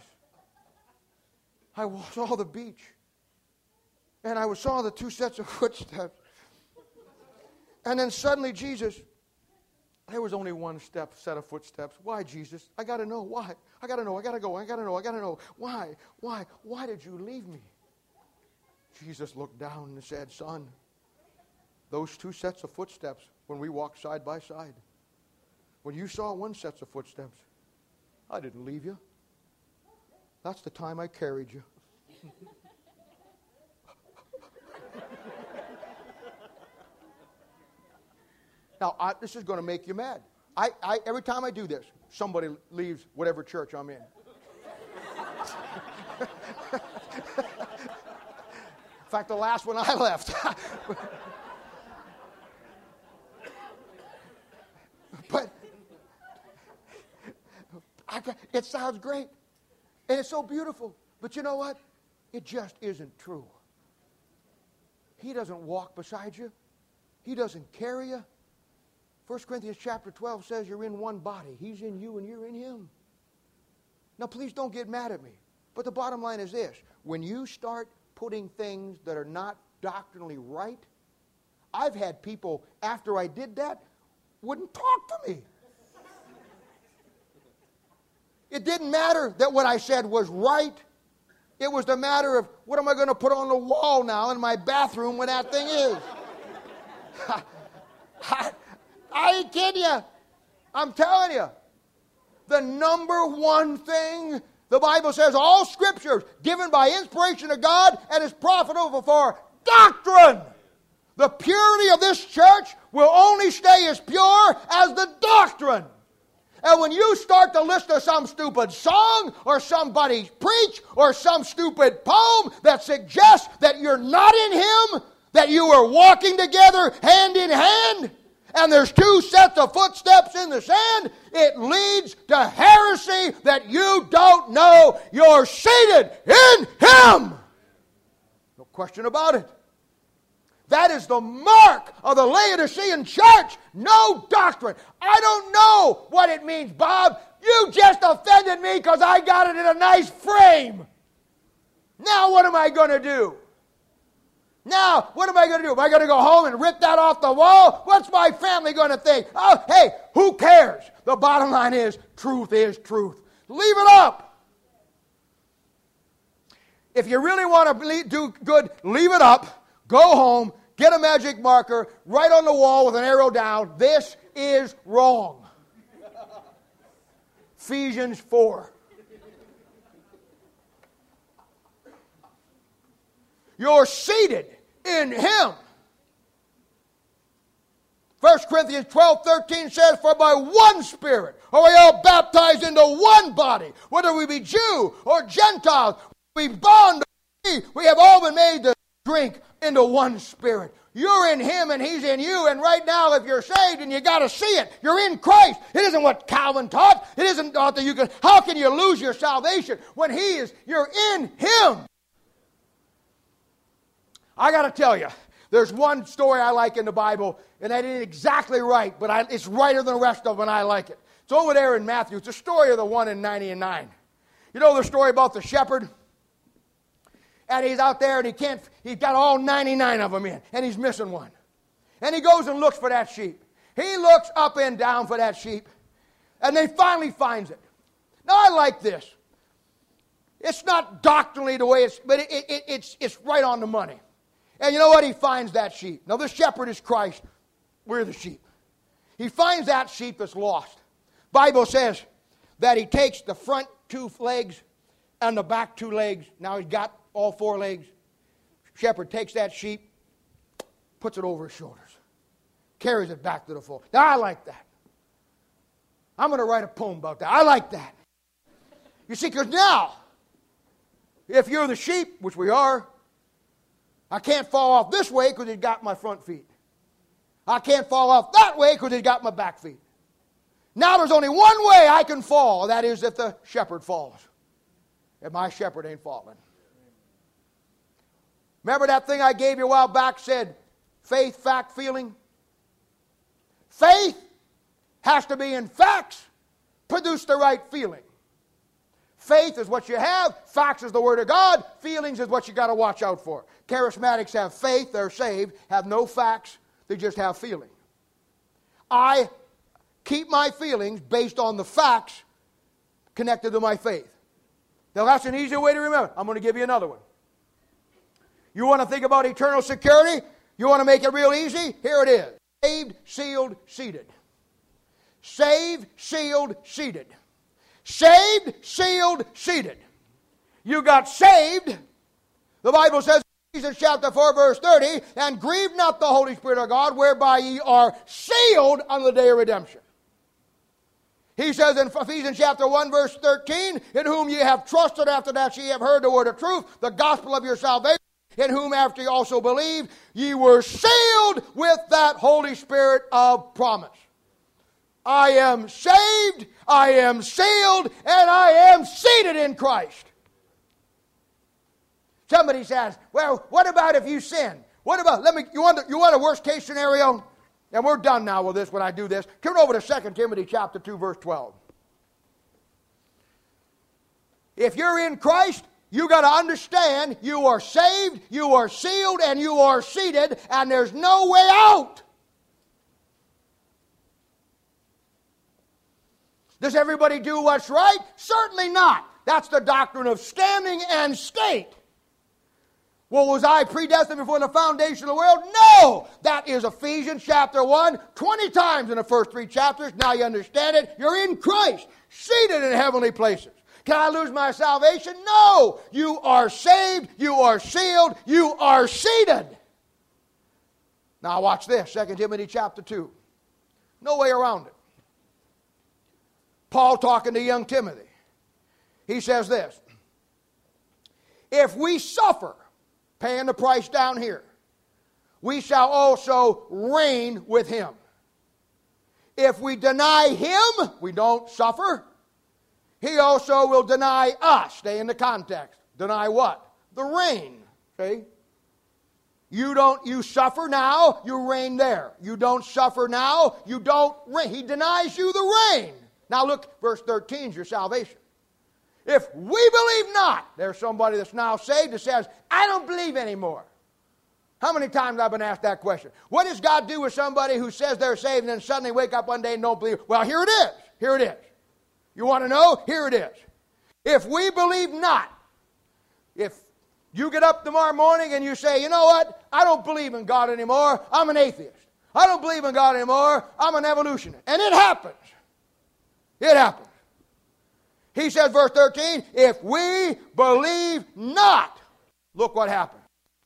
I saw the beach. And I saw the two sets of footsteps. And then suddenly, Jesus, there was only one step, set of footsteps. Why, Jesus? I got to know. Why? I got to know. I got to go. I got to know. I got to know. Why? Why? Why did you leave me? Jesus looked down and said, son, those two sets of footsteps, when we walked side by side, when you saw one set of footsteps, I didn't leave you. That's the time I carried you. Now, I, this is going to make you mad. I, I, every time I do this, somebody leaves whatever church I'm in. In fact, the last one I left. But I, it sounds great. And it's so beautiful. But you know what? It just isn't true. He doesn't walk beside you. He doesn't carry you. First Corinthians chapter twelve says you're in one body. He's in you and you're in Him. Now, please don't get mad at me. But the bottom line is this. When you start putting things that are not doctrinally right, I've had people, after I did that, wouldn't talk to me. It didn't matter that what I said was right. It was the matter of, what am I going to put on the wall now in my bathroom when that thing is? I, I ain't kidding you. I'm telling you. The number one thing, the Bible says, all Scripture given by inspiration of God and is profitable for doctrine. The purity of this church will only stay as pure as the doctrine. And when you start to listen to some stupid song or somebody preach or some stupid poem that suggests that you're not in Him, that you are walking together hand in hand, and there's two sets of footsteps in the sand, it leads to heresy that you don't know you're seated in Him. No question about it. That is the mark of the Laodicean church. No doctrine. I don't know what it means, Bob. You just offended me because I got it in a nice frame. Now what am I going to do? Now, what am I going to do? Am I going to go home and rip that off the wall? What's my family going to think? Oh, hey, who cares? The bottom line is, truth is truth. Leave it up. If you really want to do good, leave it up. Go home, get a magic marker, write on the wall with an arrow down, this is wrong. Ephesians four. You're seated in Him. First Corinthians twelve thirteen says, for by one Spirit are we all baptized into one body, whether we be Jew or Gentiles, we bond or free, we have all been made to drink into one Spirit. You're in Him and He's in you. And right now, if you're saved, and you got to see it, you're in Christ. It isn't what Calvin taught. It isn't taught that you can. How can you lose your salvation when He is? You're in Him. I got to tell you, there's one story I like in the Bible, and that ain't exactly right, but I, it's righter than the rest of them, and I like it. It's over there in Matthew. It's the story of the one in ninety and nine. You know the story about the shepherd? And he's out there and he can't, he's got all ninety-nine of them in, and he's missing one. And he goes and looks for that sheep. He looks up and down for that sheep, and then finally finds it. Now I like this. It's not doctrinally the way it's, but it, it, it's, it's right on the money. And you know what? He finds that sheep. Now the shepherd is Christ. We're the sheep. He finds that sheep that's lost. Bible says that he takes the front two legs and the back two legs. Now he's got all four legs. Shepherd takes that sheep, puts it over his shoulders, carries it back to the fold. Now I like that. I'm going to write a poem about that. I like that. You see, because now, if you're the sheep, which we are, I can't fall off this way because he's got my front feet. I can't fall off that way because he's got my back feet. Now there's only one way I can fall. That is if the shepherd falls. If my shepherd ain't falling. Remember that thing I gave you a while back said, faith, fact, feeling? Faith has to be in facts, produce the right feeling. Faith is what you have. Facts is the Word of God. Feelings is what you got to watch out for. Charismatics have faith, they're saved, have no facts, they just have feeling. I keep my feelings based on the facts connected to my faith. Now that's an easier way to remember. I'm going to give you another one. You want to think about eternal security? You want to make it real easy? Here it is. Saved, sealed, seated. Saved, sealed, seated. Saved, sealed, seated. You got saved. The Bible says in Ephesians chapter four, verse thirty, and grieve not the Holy Spirit of God, whereby ye are sealed unto the day of redemption. He says in Ephesians chapter one, verse thirteen, in whom ye have trusted, after that ye have heard the word of truth, the gospel of your salvation, in whom after ye also believed, ye were sealed with that Holy Spirit of promise. I am saved, I am sealed, and I am seated in Christ. Somebody says, well, what about if you sin? What about, let me, you want, you want a worst case scenario? And we're done now with this when I do this. Turn over to Second Timothy chapter two, verse twelve. If you're in Christ, you got to understand you are saved, you are sealed, and you are seated, and there's no way out. Does everybody do what's right? Certainly not. That's the doctrine of standing and state. Well, was I predestined before the foundation of the world? No! That is Ephesians chapter one, twenty times in the first three chapters. Now you understand it. You're in Christ, seated in heavenly places. Can I lose my salvation? No! You are saved, you are sealed, you are seated. Now watch this, Second Timothy chapter two. No way around it. Paul talking to young Timothy. He says this, if we suffer, paying the price down here, we shall also reign with him. If we deny him, we don't suffer. He also will deny us. Stay in the context. Deny what? The reign. Okay? You don't, you suffer now, you reign there. You don't suffer now, you don't reign. He denies you the reign. Now look, verse thirteen is your salvation. If we believe not, there's somebody that's now saved that says, I don't believe anymore. How many times I've been asked that question? What does God do with somebody who says they're saved and then suddenly wake up one day and don't believe? Well, here it is. Here it is. You want to know? Here it is. If we believe not, if you get up tomorrow morning and you say, you know what? I don't believe in God anymore. I'm an atheist. I don't believe in God anymore. I'm an evolutionist. And it happens. It happens. He says, verse thirteen, if we believe not, look what happened.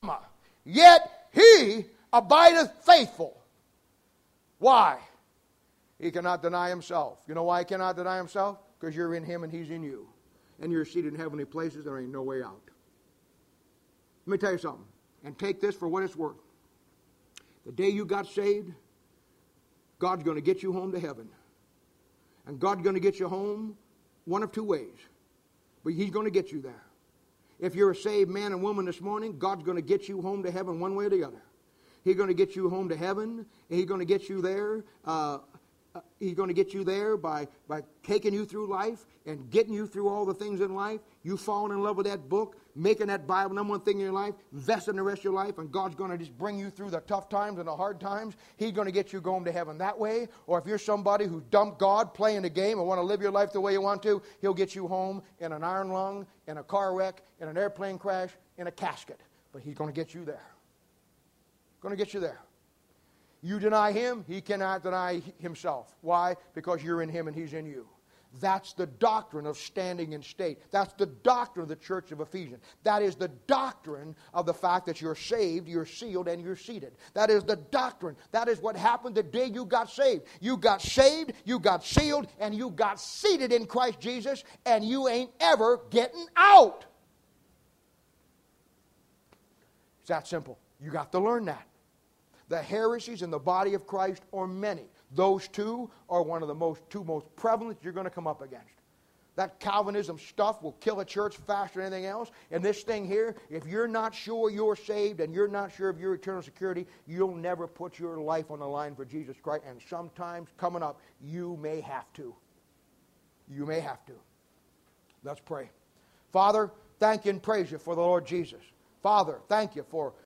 Yet he abideth faithful. Why? He cannot deny himself. You know why he cannot deny himself? Because you're in him and he's in you. And you're seated in heavenly places. There ain't no way out. Let me tell you something. And take this for what it's worth. The day you got saved, God's going to get you home to heaven. And God's going to get you home one of two ways. But he's going to get you there. If you're a saved man and woman this morning, God's going to get you home to heaven one way or the other. He's going to get you home to heaven. And he's going to get you there. Uh, uh, he's going to get you there by, by taking you through life and getting you through all the things in life. You falling in love with that book, making that Bible number one thing in your life, investing the rest of your life, and God's going to just bring you through the tough times and the hard times. He's going to get you going to heaven that way. Or if you're somebody who dumped God, playing the game, and want to live your life the way you want to, he'll get you home in an iron lung, in a car wreck, in an airplane crash, in a casket. But he's going to get you there. Going to get you there. You deny him, he cannot deny himself. Why? Because you're in him and he's in you. That's the doctrine of standing in state. That's the doctrine of the church of Ephesians. That is the doctrine of the fact that you're saved, you're sealed, and you're seated. That is the doctrine. That is what happened the day you got saved. You got saved, you got sealed, and you got seated in Christ Jesus, and you ain't ever getting out. It's that simple. You got to learn that. The heresies in the body of Christ are many. Those two are one of the most two most prevalent you're going to come up against. That Calvinism stuff will kill a church faster than anything else. And this thing here, if you're not sure you're saved and you're not sure of your eternal security, you'll never put your life on the line for Jesus Christ. And sometimes coming up, you may have to. You may have to. Let's pray. Father, thank you and praise you for the Lord Jesus. Father, thank you for